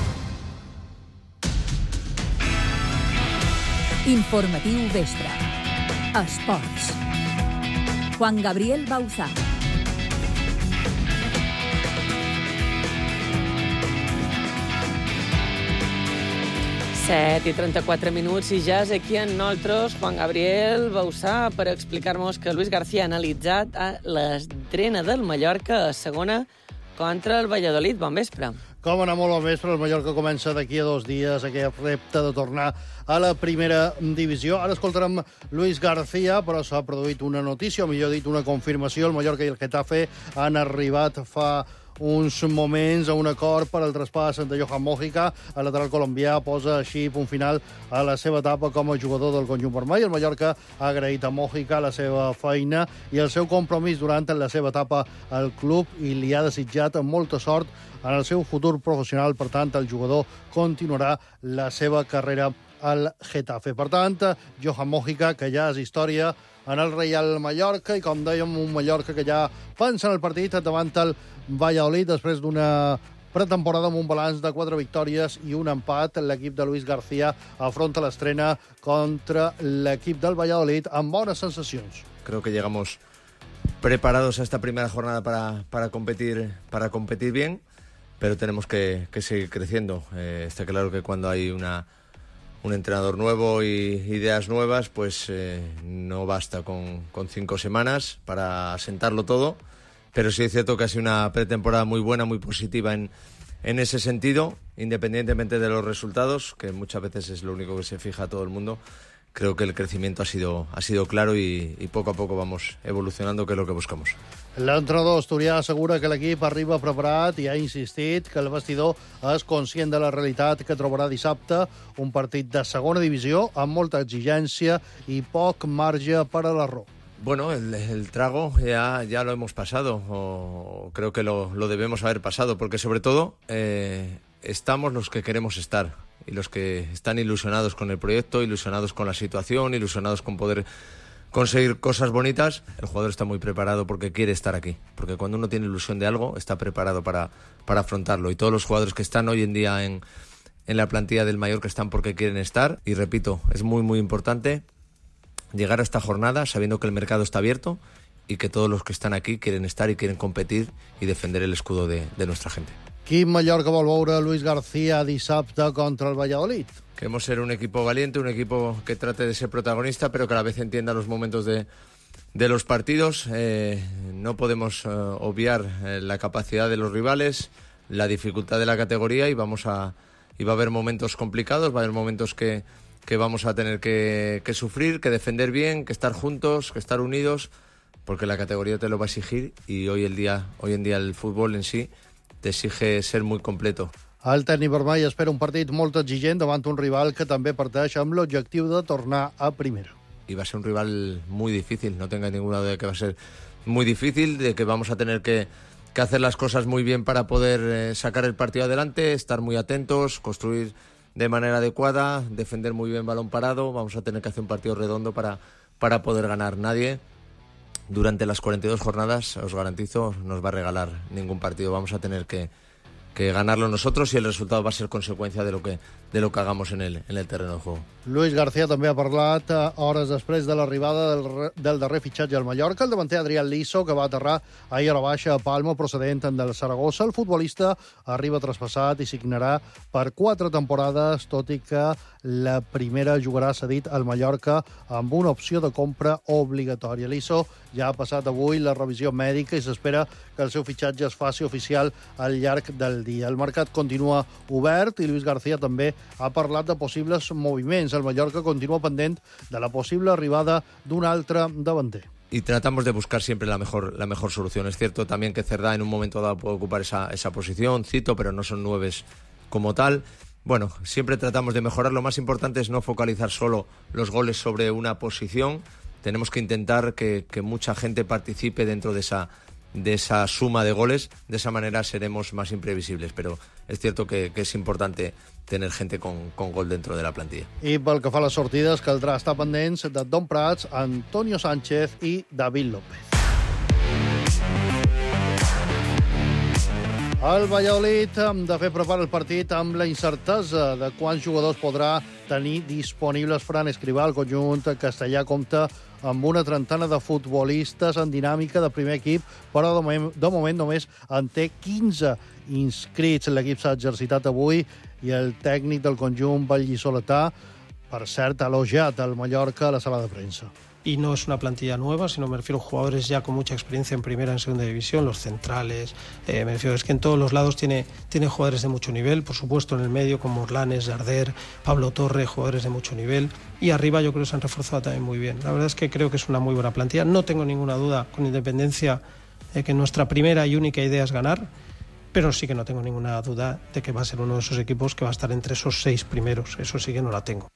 Informatiu vespre. Esports. Juan Gabriel Bauzá. Set i 34 minuts i ja és aquí amb nosaltres Juan Gabriel Bauzá per explicar-nos que Luis García ha analitzat l'estrena del Mallorca a segona contra el Valladolid. Bon vespre. Com anar molt al vespre, el Mallorca comença d'aquí a 2 dies aquest repte de tornar a la primera divisió. Ara escoltarem Luis García, però s'ha produït una notícia, o millor dit, una confirmació. El Mallorca i el Getafe han arribat fa uns moments a un acord per al traspàs de Johan Mojica. El lateral colombià posa així punt final a la seva etapa com a jugador del conjunt vermell. El Mallorca ha agraït a Mojica la seva feina i el seu compromís durant la seva etapa al club i li ha desitjat molta sort en el seu futur professional. Per tant, el jugador continuarà la seva carrera al Getafe. Per tant, Johan Mojica, que ja és història en el Real Mallorca, i com dèiem, un Mallorca que ja pensa en el partit davant el Valladolid després d'una pretemporada amb un balanç de 4 victòries i un empat. L'equip de Luis García afronta l'estrena contra l'equip del Valladolid amb bones sensacions. Creo que llegamos preparados a esta primera jornada para competir bien, pero tenemos que seguir creciendo. Está claro que cuando hay un entrenador nuevo y ideas nuevas, pues no basta con 5 semanas para asentarlo todo, pero sí es cierto que ha sido una pretemporada muy buena, muy positiva en ese sentido, independientemente de los resultados, que muchas veces es lo único que se fija a todo el mundo. Creo que el crecimiento ha sido claro y poco a poco vamos evolucionando, que es lo que buscamos. L'entrenador asturià assegura que l'equip arriba preparat i ha insistit que el vestidor és conscient de la realitat que trobarà dissabte, un partit de segona divisió amb molta exigència i poc marge per a l'error. Bueno, el trago ya lo hemos pasado, o creo que lo debemos haber pasado, porque sobre todo estamos los que queremos estar y los que están ilusionados con el proyecto, ilusionados con la situación, ilusionados con poder conseguir cosas bonitas. El jugador está muy preparado porque quiere estar aquí, porque cuando uno tiene ilusión de algo está preparado para afrontarlo, y todos los jugadores que están hoy en día en la plantilla del Mallorca están porque quieren estar, y repito, es muy muy importante llegar a esta jornada sabiendo que el mercado está abierto y que todos los que están aquí quieren estar y quieren competir y defender el escudo de nuestra gente. Quin Mallorca vol veure Luis García dissabte contra el Valladolid? Queremos ser un equipo valiente, un equipo que trate de ser protagonista, pero que a la vez entienda los momentos de los partidos. No podemos obviar la capacidad de los rivales, la dificultad de la categoría, y va a haber momentos complicados, va a haber momentos que vamos a tener que sufrir, que defender bien, que estar juntos, que estar unidos, porque la categoría te lo va a exigir, y hoy en día el fútbol en sí te exige ser muy completo. El tècnic vermell espera un partit molt exigent davant un rival que també parteix amb l'objectiu de tornar a primera. Y va a ser un rival muy difícil, no tenga ninguna duda de que va a ser muy difícil, de que vamos a tener que hacer las cosas muy bien para poder sacar el partido adelante, estar muy atentos, construir de manera adecuada, defender muy bien balón parado. Vamos a tener que hacer un partido redondo para poder ganar. Nadie durante las 42 jornadas, os garantizo, nos va a regalar ningún partido. Vamos a tener que ganarlo nosotros, y el resultado va a ser consecuencia de lo que hagamos en el terreno de juego. Luis García també ha parlat hores després de l'arribada del darrer fitxatge al Mallorca, el davanter Adrián Liso, que va aterrar ahir a la baixa a Palma procedent del Saragossa. El futbolista arriba traspassat i signarà per 4 temporades, tot i que la primera jugarà cedit al Mallorca amb una opció de compra obligatòria. Liso ja ha passat avui la revisió mèdica i s'espera que el seu fitxatge es faci oficial al llarg del dia. El mercat continua obert i Luis García també ha parlat de possibles moviments. El Mallorca continua pendent de la possible arribada d'un altre davanter. Y tratamos de buscar siempre la mejor solución. Es cierto también que Cerdá en un momento dado puede ocupar esa posición, Cito, pero no son 9 como tal. Bueno, siempre tratamos de mejorar. Lo más importante es no focalizar solo los goles sobre una posición. Tenemos que intentar que mucha gente participe dentro de esa suma de goles. De esa manera seremos más imprevisibles, pero es cierto que es importante tener gente con gol dentro de la plantilla. I pel que fa a les sortides, caldrà estar pendents de Don Prats, Antonio Sánchez i David López. El Valladolid de fer prepara el partit amb la incertesa de quants jugadors podrà tenir disponibles. Fran Escrivà, el conjunt castellà, compta amb una trentena de futbolistes en dinàmica de primer equip, però de moment només en té 15 inscrits. L'equip s'ha exercitat avui i el tècnic del conjunt vallisoletà Per cert, ha elogiat el Mallorca a la sala de premsa. Y no es una plantilla nueva, sino me refiero a jugadores ya con mucha experiencia en primera, en segunda división, los centrales, me refiero, es que en todos los lados tiene jugadores de mucho nivel, por supuesto en el medio como Orlanes, Darder, Pablo Torre, jugadores de mucho nivel, y arriba yo creo que se han reforzado también muy bien. La verdad es que creo que es una muy buena plantilla, no tengo ninguna duda, con independencia de que nuestra primera y única idea es ganar, pero sí que no tengo ninguna duda de que va a ser uno de esos equipos que va a estar entre esos 6 primeros, eso sí que no la tengo.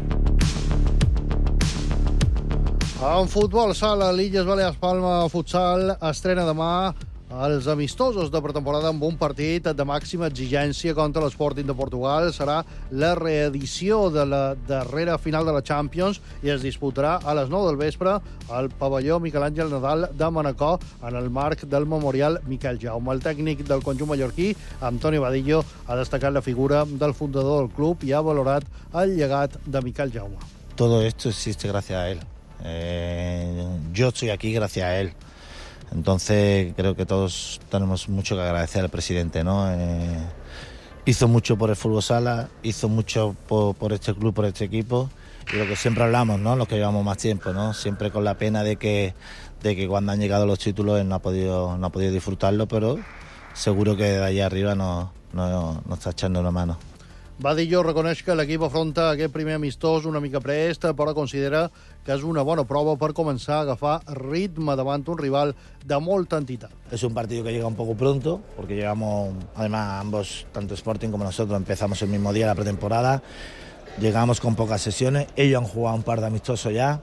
En futbol sala, l'Illes Balears Palma Futsal estrena demà els amistosos de pretemporada amb un partit de màxima exigència contra l'Sporting de Portugal. Serà la reedició de la darrera final de la Champions i es disputarà a les 9 del vespre al pavelló Miquel Àngel Nadal de Manacor en el marc del Memorial Miquel Jaume. El tècnic del conjunt mallorquí, Antonio Vadillo, ha destacat la figura del fundador del club i ha valorat el llegat de Miquel Jaume. Todo esto existe gracias a él. Yo estoy aquí gracias a él. Entonces creo que todos tenemos mucho que agradecer al presidente, ¿no? Hizo mucho por el fútbol sala, hizo mucho por este club, por este equipo, y lo que siempre hablamos, ¿no? Los que llevamos más tiempo, ¿no? Siempre con la pena de que cuando han llegado los títulos él no ha podido disfrutarlo, pero seguro que de allá arriba nos está echando una mano. Vadillo reconeix que l'equip afronta aquest primer amistós una mica prest, però considera que és una bona prova per començar a agafar ritme davant un rival de molta entitat. Es un partido que llega un poco pronto, porque llegamos, además ambos, tanto Sporting como nosotros, empezamos el mismo día la pretemporada, llegamos con pocas sesiones, ellos han jugado un par de amistosos ya,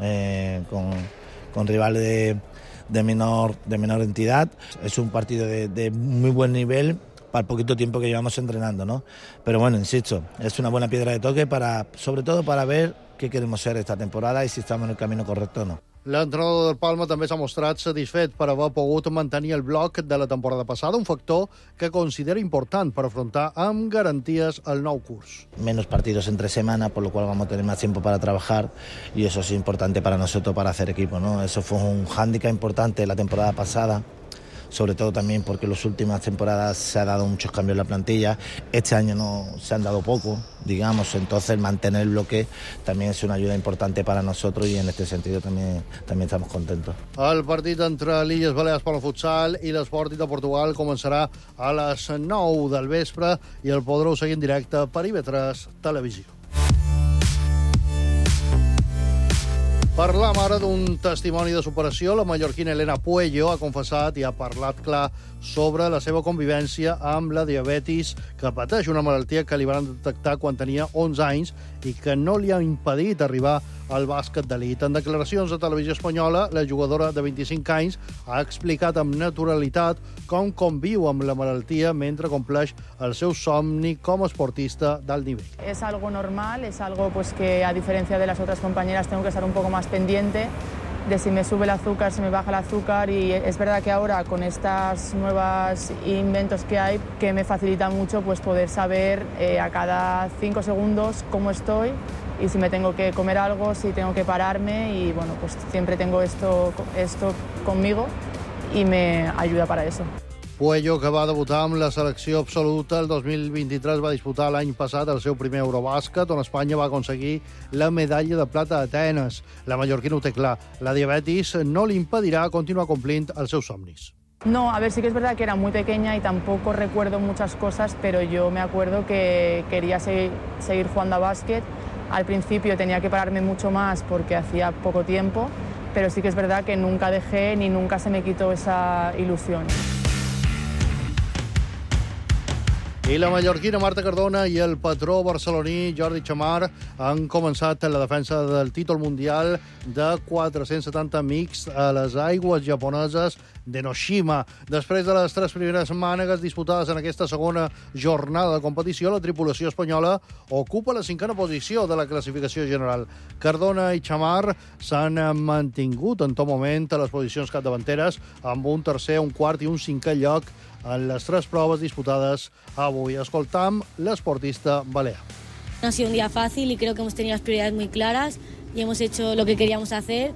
con rivales de menor entidad. Es un partido de muy buen nivel, para el poquito tiempo que llevamos entrenando, ¿no? Pero bueno, insisto, es una buena piedra de toque sobre todo para ver qué queremos ser esta temporada y si estamos en el camino correcto o no. L'entrenador del Palma també s'ha mostrat satisfet per haver pogut mantenir el bloc de la temporada passada, un factor que considera important per afrontar amb garanties el nou curs. Menos partidos entre semana, por lo cual vamos a tener más tiempo para trabajar y eso es importante para nosotros para hacer equipo, ¿no? Eso fue un hándicap importante la temporada pasada, sobre todo también porque en las últimas temporadas se ha dado muchos cambios en la plantilla, este año no se han dado poco, digamos, entonces mantener el bloque también es una ayuda importante para nosotros y en este sentido también estamos contentos. El partit entre l'Illes Balears Palma Futsal i l'Sporting de Portugal començarà a les 9 del vespre i el podreu seguir en directe per IB3 Televisió. Parlam ara d'un testimoni de superació. La mallorquina Elena Puello ha confessat i ha parlat clar sobre la seva convivència amb la diabetis, que pateix una malaltia que li van detectar quan tenia 11 anys i que no li ha impedit arribar al bàsquet d'elit. En declaracions a Televisió Espanyola, la jugadora de 25 anys ha explicat amb naturalitat com conviu amb la malaltia mentre compleix el seu somni com a esportista d'alt nivell. Es algo normal, es algo pues que a diferencia de las otras compañeras tengo que estar un poco más pendiente de si me sube el azúcar, si me baja el azúcar, y es verdad que ahora con estas nuevos inventos que hay que me facilita mucho pues poder saber a cada 5 segundos cómo estoy y si me tengo que comer algo, si tengo que pararme, y bueno, pues siempre tengo esto conmigo y me ayuda para eso. Puello, que va debutar amb la selecció absoluta el 2023, va disputar l'any passat el seu primer Eurobàsquet, on Espanya va aconseguir la medalla de plata a Atenes. La mallorquina ho té clar, la diabetis no li impedirà continuar complint els seus somnis. No, a ver, sí que es verdad que era muy pequeña y tampoco recuerdo muchas cosas, pero yo me acuerdo que quería seguir jugando a básquet. Al principio tenía que pararme mucho más porque hacía poco tiempo, pero sí que es verdad que nunca dejé ni nunca se me quitó esa ilusión. I la mallorquina Marta Cardona i el patró barceloní Jordi Chamar han començat la defensa del títol mundial de 470 mixt a les aigües japoneses d'Enoshima. Després de les 3 primeres mànegues disputades en aquesta segona jornada de competició, la tripulació espanyola ocupa la 5a posició de la classificació general. Cardona i Chamar s'han mantingut en tot moment a les posicions capdavanteres amb un tercer, un quart i un 5è lloc en les 3 proves disputades avui. Escoltam l'esportista balear. No ha sido un día fácil y creo que hemos tenido las prioridades muy claras y hemos hecho lo que queríamos hacer,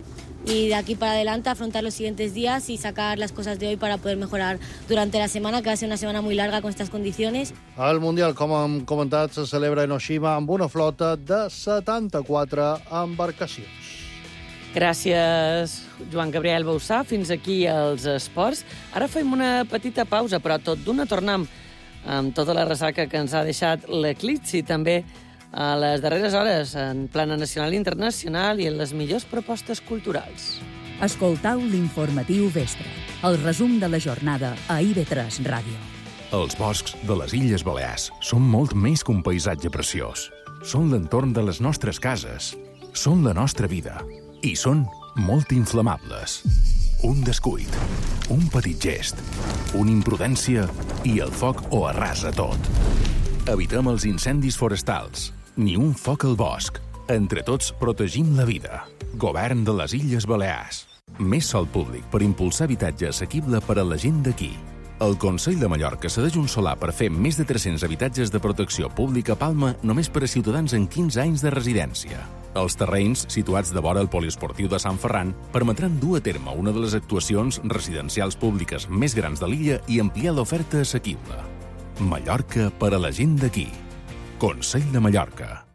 y de aquí para adelante afrontar los siguientes días y sacar las cosas de hoy para poder mejorar durante la semana, que va a ser una semana muy larga con estas condiciones. El Mundial, com hem comentat, se celebra a Enoshima amb una flota de 74 embarcacions. Gràcies, Joan Gabriel Bausà. Fins aquí els esports. Ara fem una petita pausa, però tot d'una tornem amb tota la ressaca que ens ha deixat l'eclipsi, també a les darreres hores, en plana nacional i internacional i en les millors propostes culturals. Escoltau l'informatiu vespre, el resum de la jornada a IB3 Ràdio. Els boscs de les Illes Balears són molt més que un paisatge preciós. Són l'entorn de les nostres cases, són la nostra vida i són molt inflamables. Un descuit, un petit gest, una imprudència i el foc ho arrasa tot. Evitem els incendis forestals, ni un foc al bosc. Entre tots protegim la vida. Govern de les Illes Balears. Més sòl públic per impulsar habitatge assequible per a la gent d'aquí. El Consell de Mallorca cedeix un solar per fer més de 300 habitatges de protecció pública a Palma només per a ciutadans amb 15 anys de residència. Els terrenys, situats de vora el poliesportiu de Sant Ferran, permetran dur a terme una de les actuacions residencials públiques més grans de l'illa i ampliar l'oferta assequible. Mallorca per a la gent d'aquí. Consell de Mallorca.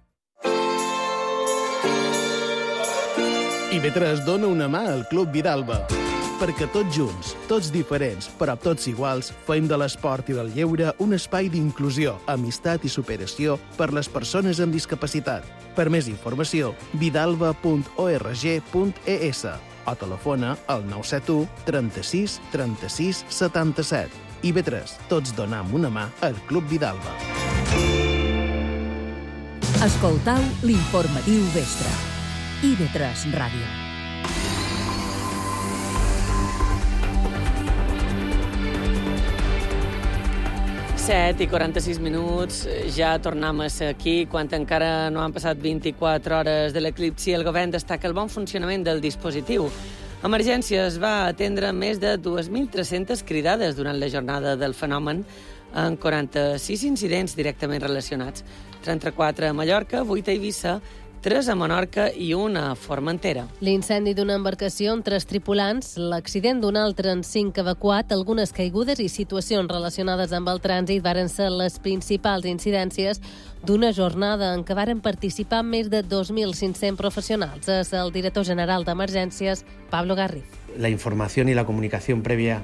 IB3 dona una mà al Club Vidalba. Perquè tots junts, tots diferents, però tots iguals, fem de l'esport i del lleure un espai d'inclusió, amistat i superació per les persones amb discapacitat. Per més informació, vidalba.org.es o telefona al 971 36 36 77. IB3, tots donam una mà al Club Vidalba. Escoltau l'informatiu vespre. IB3 Ràdio. 7:46, ja tornem a ser aquí. Quan encara no han passat 24 hores de l'eclipsi, el govern destaca el bon funcionament del dispositiu. Emergències va atendre més de 2.300 cridades durant la jornada del fenomen, en 46 incidents directament relacionats. 34 a Mallorca, 8 a Eivissa, 3 a Menorca i 1 a Formentera. L'incendi d'una embarcació amb 3 tripulants, l'accident d'un altre en 5 evacuat, algunes caigudes i situacions relacionades amb el trànsit varen ser les principals incidències d'una jornada en què varen participar més de 2.500 professionals. És el director general d'Emergències, Pablo Garriz. La información y la comunicación previa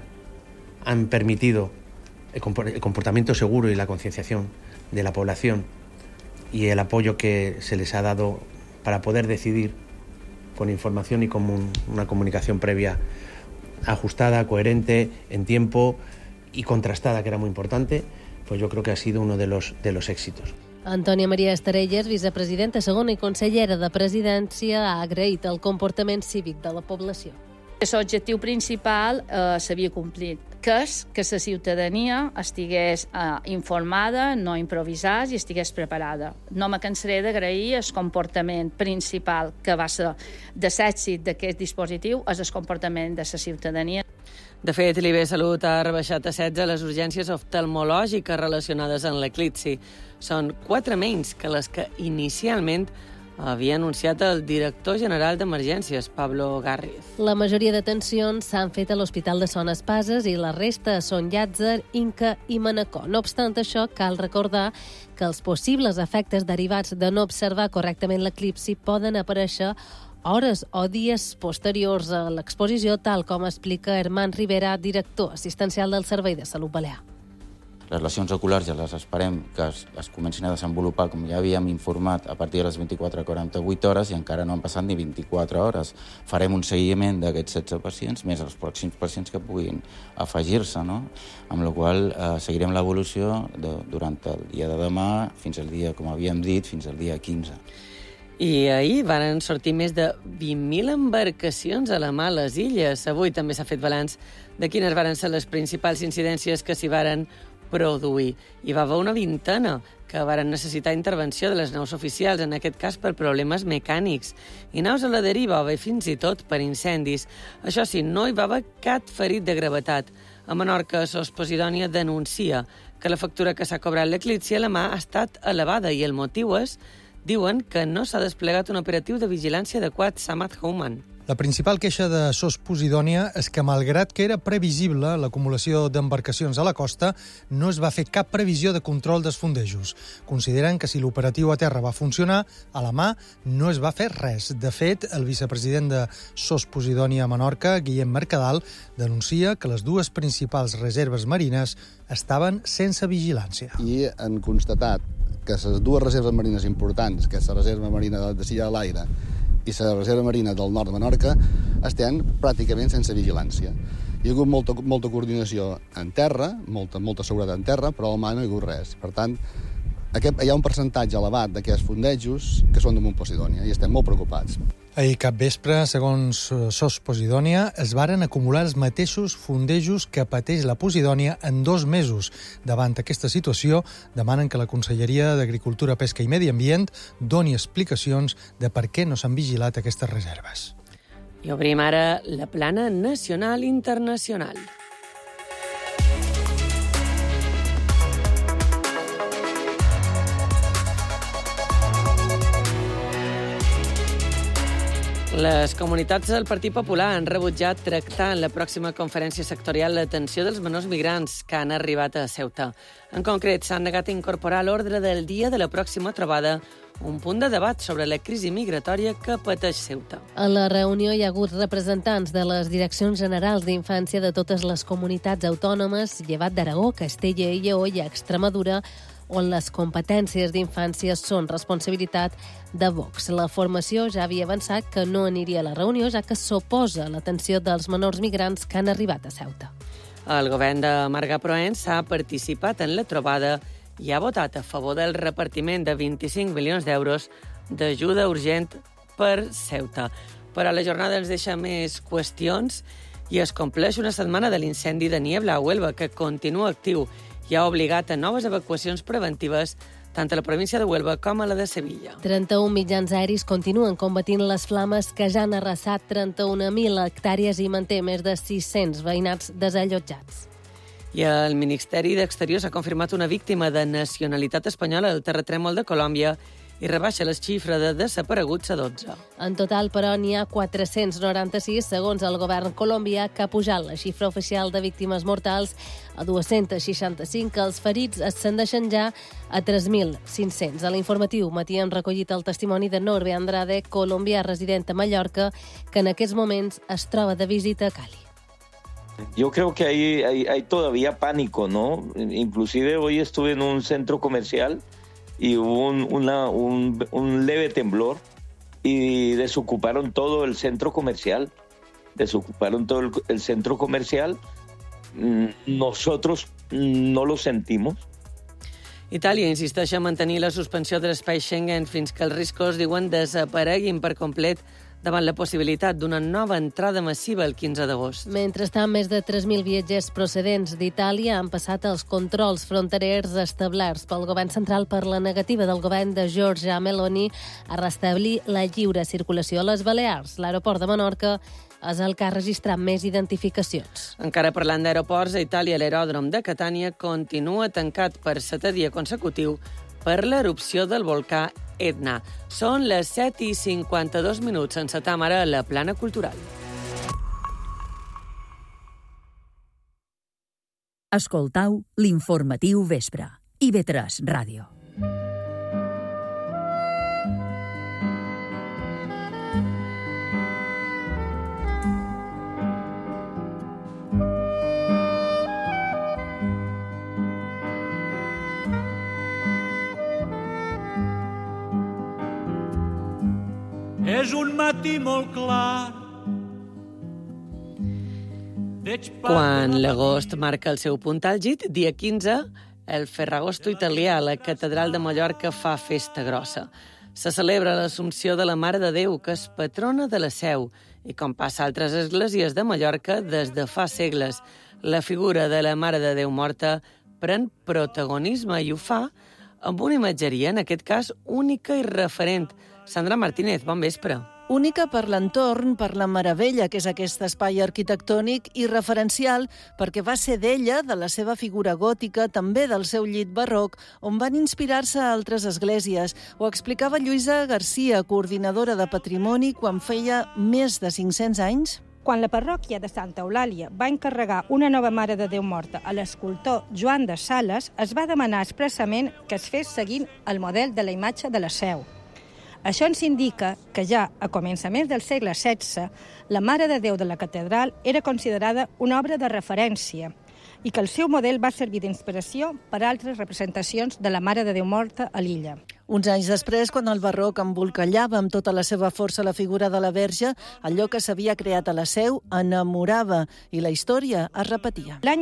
han permitido el comportamiento seguro y la concienciación de la población y el apoyo que se les ha dado para poder decidir con información y con una comunicación previa ajustada, coherente, en tiempo y contrastada, que era muy importante, pues yo creo que ha sido uno de los éxitos. Antònia Maria Estarelles, vicepresidenta segona i consellera de Presidència, ha agraït el comportament cívic de la població. L'objectiu principal s'havia complit, que és que la ciutadania estigués informada, no improvisés i estigués preparada. No me cansaré d'agrair el comportament principal que va ser de l'èxit d'aquest dispositiu, és el comportament de la ciutadania. De fet, l'IB Salut ha rebaixat a 16 les urgències oftalmològiques relacionades amb l'eclipsi. Són 4 menys que les que inicialment havia anunciat el director general d'Emergències, Pablo Garriz. La majoria d'atencions s'han fet a l'Hospital de Son Espases i la resta són Llàtzer, Inca i Manacor. No obstant això, cal recordar que els possibles efectes derivats de no observar correctament l'eclipsi poden aparèixer hores o dies posteriors a l'exposició, tal com explica Herman Rivera, director assistencial del Servei de Salut Balear. Les lesions oculars ja les esperem que es comencin a desenvolupar, com ja havíem informat, a partir de les 24 a 48 hores, i encara no han passat ni 24 hores. Farem un seguiment d'aquests 16 pacients, més els pròxims pacients que puguin afegir-se, no? Amb la qual seguirem l'evolució durant el dia de demà, fins al dia, com havíem dit, fins al dia 15. I ahir varen sortir més de 20.000 embarcacions a la mà a les illes. Avui també s'ha fet balanç de quines varen ser les principals incidències que s'hi varen produir. Hi va haver una vintena que varen necessitar intervenció de les naus oficials, en aquest cas per problemes mecànics, i naus a la deriva o bé fins i tot per incendis. Això sí, no hi va haver cap ferit de gravetat. A Menorca, SOS Posidònia denuncia que la factura que s'ha cobrat l'eclipsi a la mà ha estat elevada i el motiu és diuen que no s'ha desplegat un operatiu de vigilància adequat, Samad Houman. La principal queixa de SOS Posidònia és que, malgrat que era previsible l'acumulació d'embarcacions a la costa, no es va fer cap previsió de control dels fondejos. Consideren que si l'operatiu a terra va funcionar, a la mà no es va fer res. De fet, el vicepresident de SOS Posidònia a Menorca, Guillem Mercadal, denuncia que les dues principals reserves marines estaven sense vigilància. I han constatat que les dues reserves marines importants, que és la reserva marina de Silla de l'Aire i la reserva marina del nord de Menorca, estan pràcticament sense vigilància. Hi ha hagut molta coordinació en terra, molta seguretat en terra, però al mar no hi ha hagut res. Per tant, hi ha un percentatge elevat d'aquests fondejos que són damunt Posidònia i estem molt preocupats. Ahir cap vespre, segons SOS Posidònia, es varen acumular els mateixos fondejos que pateix la Posidònia en 2 mesos. Davant aquesta situació, demanen que la Conselleria d'Agricultura, Pesca i Medi Ambient doni explicacions de per què no s'han vigilat aquestes reserves. I obrim ara la plana nacional i internacional. Les comunitats del Partit Popular han rebutjat tractar en la pròxima conferència sectorial l'atenció dels menors migrants que han arribat a Ceuta. En concret, s'han negat a incorporar a l'ordre del dia de la pròxima trobada un punt de debat sobre la crisi migratòria que pateix Ceuta. A la reunió hi ha hagut representants de les direccions generals d'infància de totes les comunitats autònomes, llevat d'Aragó, Castella i Lleó i Extremadura, on les competències d'infància són responsabilitat de Vox. La formació ja havia avançat que no aniria a la reunió, ja que s'oposa a l'atenció dels menors migrants que han arribat a Ceuta. El govern de Marga Proens ha participat en la trobada i ha votat a favor del repartiment de 25 milions d'euros d'ajuda urgent per Ceuta. Però la jornada ens deixa més qüestions i es compleix una setmana de l'incendi de Niebla a Huelva, que continua actiu i ha obligat a noves evacuacions preventives tant a la província de Huelva com a la de Sevilla. 31 mitjans aeris continuen combatint les flames que ja han arrasat 31.000 hectàrees i manté més de 600 veïnats desallotjats. I el Ministeri d'Exteriors ha confirmat una víctima de nacionalitat espanyola al terratrèmol de Colòmbia i rebaixa la xifra de desapareguts a 12. En total, però, n'hi ha 496, segons el govern colombià, que ha pujat la xifra oficial de víctimes mortals a 265. Els ferits ascendeixen ja a 3.500. A l'informatiu matí hem recollit el testimoni de Norbe Andrade, colombià resident a Mallorca, que en aquests moments es troba de visita a Cali. Yo creo que hay todavía pánico, ¿no? Inclusive hoy estuve en un centro comercial y hubo un leve temblor y desocuparon todo el centro comercial. Nosotros no lo sentimos. Itàlia insisteix a mantenir la suspensió de l'espai Schengen fins que els riscos, diuen, desapareguin per complet davant la possibilitat d'una nova entrada massiva el 15 d'agost. Mentrestant, més de 3.000 viatgers procedents d'Itàlia han passat els controls fronterers establerts pel govern central per la negativa del govern de Giorgia Meloni a restablir la lliure circulació a les Balears. L'aeroport de Menorca és el que ha registrat més identificacions. Encara parlant d'aeroports, a Itàlia l'aeròdrom de Catània continua tancat per 7è dia consecutiu per l'erupció del volcà Etna. Són les 7:52. Encetam ara la plana cultural. Escoltau l'informatiu vespre. IB3 Ràdio. És un matí molt clar. Quan l'agost marca el seu punt àlgid, dia 15, el Ferragosto italià a la Catedral de Mallorca fa festa grossa. Se celebra l'Assumpció de la Mare de Déu, que és patrona de la Seu, i com passa a altres esglésies de Mallorca des de fa segles, la figura de la Mare de Déu morta pren protagonisme i ho fa amb una imatgeria, en aquest cas, única i referent. Sandra Martínez, bon vespre. Única per l'entorn, per la meravella que és aquest espai arquitectònic i referencial perquè va ser d'ella, de la seva figura gòtica, també del seu llit barroc, on van inspirar-se altres esglésies. Ho explicava Lluïsa Garcia, coordinadora de Patrimoni, quan feia més de 500 anys. Quan la parròquia de Santa Eulàlia va encarregar una nova Mare de Déu morta a l'escultor Joan de Sales, es va demanar expressament que es fes seguint el model de la imatge de la Seu. Això ens indica que ja a començaments del segle XVI la Mare de Déu de la catedral era considerada una obra de referència i que el seu model va servir d'inspiració per a altres representacions de la Mare de Déu morta a l'illa. Uns anys després, quan el barroc embolcallava amb tota la seva força la figura de la Verge, allò que s'havia creat a la Seu enamorava i la història es repetia. L'any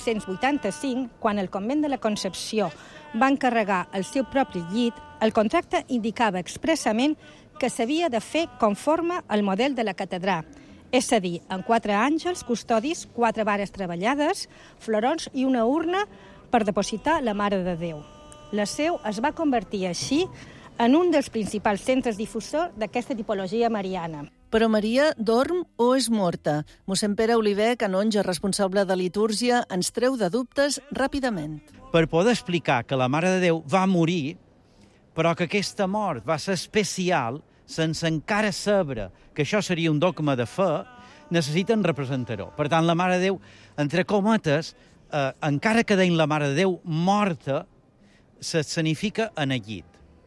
1685, quan el convent de la Concepció va encarregar el seu propi llit, el contracte indicava expressament que s'havia de fer conforme al model de la catedral, és a dir, amb 4 àngels custodis, 4 vares treballades, florons i una urna per depositar la Mare de Déu. La Seu es va convertir així en un dels principals centres difusors d'aquesta tipologia mariana. Però Maria dorm o és morta? Mossèn Pere Oliver, canonge responsable de litúrgia, ens treu de dubtes ràpidament. Per poder explicar que la Mare de Déu va morir, però que aquesta mort va ser especial, sense encara saber que això seria un dogma de fe, necessiten representar-ho. Per tant, la Mare de Déu, entre cometes, encara que deien la Mare de Déu morta, s'escenifica en el llit.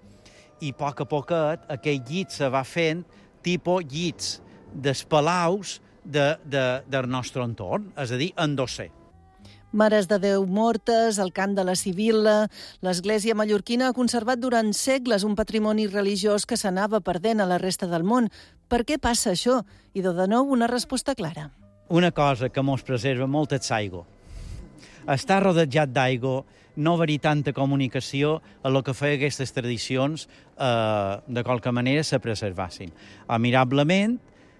I a poc aquell llit se va fent tipus llits dels palaus del nostre entorn, és a dir, endosser. Mares de Déu mortes, el cant de la Sibil·la... L'Església mallorquina ha conservat durant segles un patrimoni religiós que s'anava perdent a la resta del món. Per què passa això? I de nou una resposta clara. Una cosa que mos preserva molt és l'aigua. Estar rodejat d'aigua, no haver-hi tanta comunicació, a lo que feia aquestes tradicions, de qualque manera, se preservassin. Admirablement,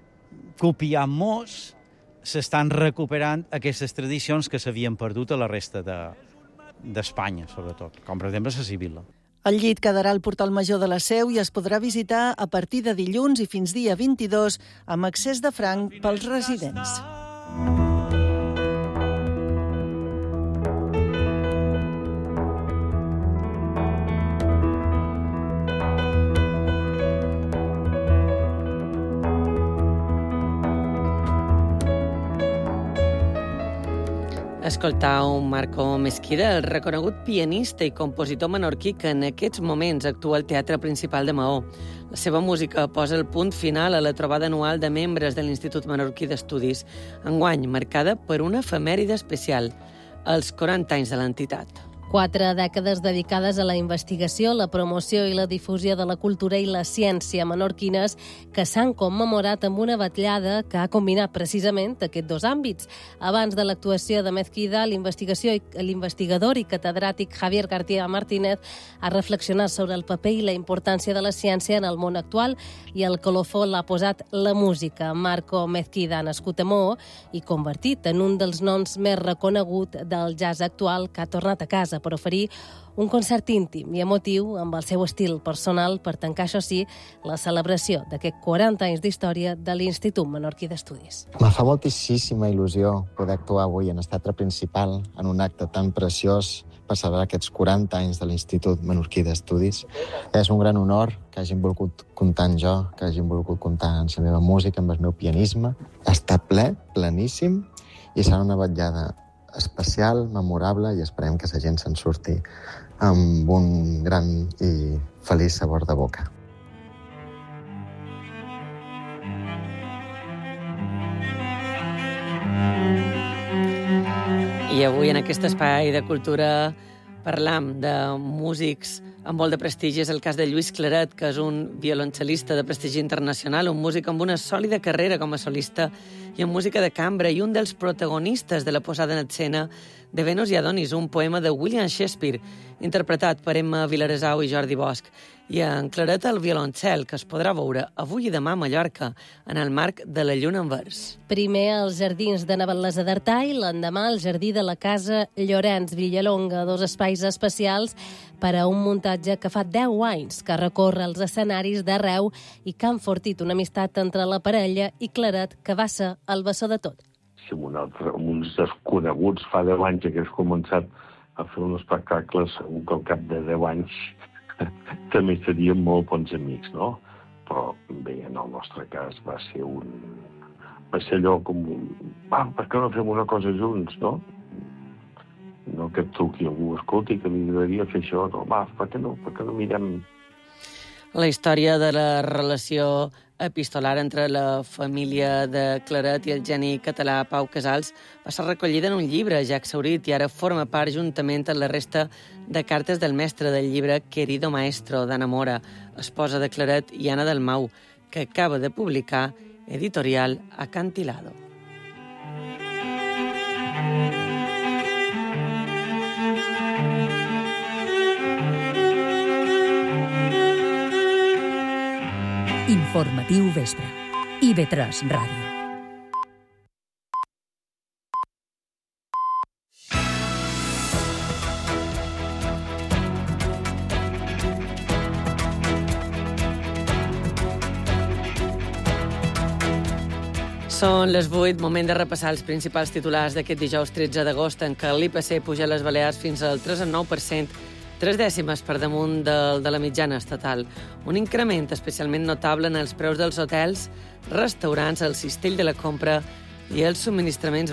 copiant-mos, s'estan recuperant aquestes tradicions que s'havien perdut a la resta d'Espanya, sobretot, com per exemple la Sibil·la. El llit quedarà al portal major de la Seu i es podrà visitar a partir de dilluns i fins dia 22 amb accés de franc pels residents. Escoltar un Marco Mesquida, el reconegut pianista i compositor menorquí que en aquests moments actua al Teatre Principal de Maó. La seva música posa el punt final a la trobada anual de membres de l'Institut Menorquí d'Estudis, enguany marcada per una efemèride especial, els 40 anys de l'entitat. 4 dècades dedicades a la investigació, la promoció i la difusió de la cultura i la ciència menorquines que s'han commemorat amb una vetllada que ha combinat precisament aquests dos àmbits. Abans de l'actuació de Mezquida, l'investigador i catedràtic Javier García Martínez ha reflexionat sobre el paper i la importància de la ciència en el món actual i el colofó l'ha posat la música. Marco Mezquida, nascut a Maó i convertit en un dels noms més reconegut del jazz actual que ha tornat a casa per oferir un concert íntim i emotiu amb el seu estil personal per tancar, això sí, la celebració d'aquests 40 anys d'història de l'Institut Menorquí d'Estudis. Me fa moltíssima il·lusió poder actuar avui en el Teatre Principal en un acte tan preciós per celebrar aquests 40 anys de l'Institut Menorquí d'Estudis. És un gran honor que hagin volgut comptar amb jo, que hagin volgut comptar amb la meva música, amb el meu pianisme. Està ple, pleníssim, i serà una vetllada especial, memorable, i esperem que la gent se'n surti amb un gran i feliç sabor de boca. I avui en aquest espai de cultura parlam de músics amb molt de prestigi. És el cas de Lluís Claret, que és un violoncel·lista de prestigi internacional, un músic amb una sòlida carrera com a solista i en música de cambra, i un dels protagonistes de la posada en escena de Venus i Adonis, un poema de William Shakespeare, interpretat per Emma Vilaresau i Jordi Bosch. i en Claret el violoncel, que es podrà veure avui i demà a Mallorca, en el marc de la Lluna en Vers. Primer als jardins de Naval·lesa d'Artà i l'endemà al jardí de la Casa Llorenç Villalonga, 2 espais especials per a un muntatge que fa 10 anys que recorre els escenaris d'arreu i que han fortit una amistat entre la parella i Claret, que va ser el bessó de tot. Si amb uns desconeguts fa 10 anys que has començat a fer uns espectacles, segur que al cap de 10 anys també seríem molt bons amics, no? Però bé, en el nostre cas va ser allò com per què no fem una cosa junts, no? No que et truqui algú, escolti, que li agradaria fer això, no, per què no mirem... La història de la relació epistolar entre la família de Claret i el geni català Pau Casals va ser recollida en un llibre ja exhaurit i ara forma part juntament amb la resta de cartes del mestre del llibre Querido Maestro, d'Anna Mora, esposa de Claret i Anna Dalmau, que acaba de publicar Editorial Acantilado. Informatiu vespre. IB3 Ràdio. Són les 8, moment de repassar els principals titulars d'aquest dijous 13 d'agost, en què l'IPC puja a les Balears fins al 3,9%, 3 dècimes per damunt de la mitjana estatal. Un increment especialment notable en els preus dels hotels, restaurants, el cistell de la compra i els subministraments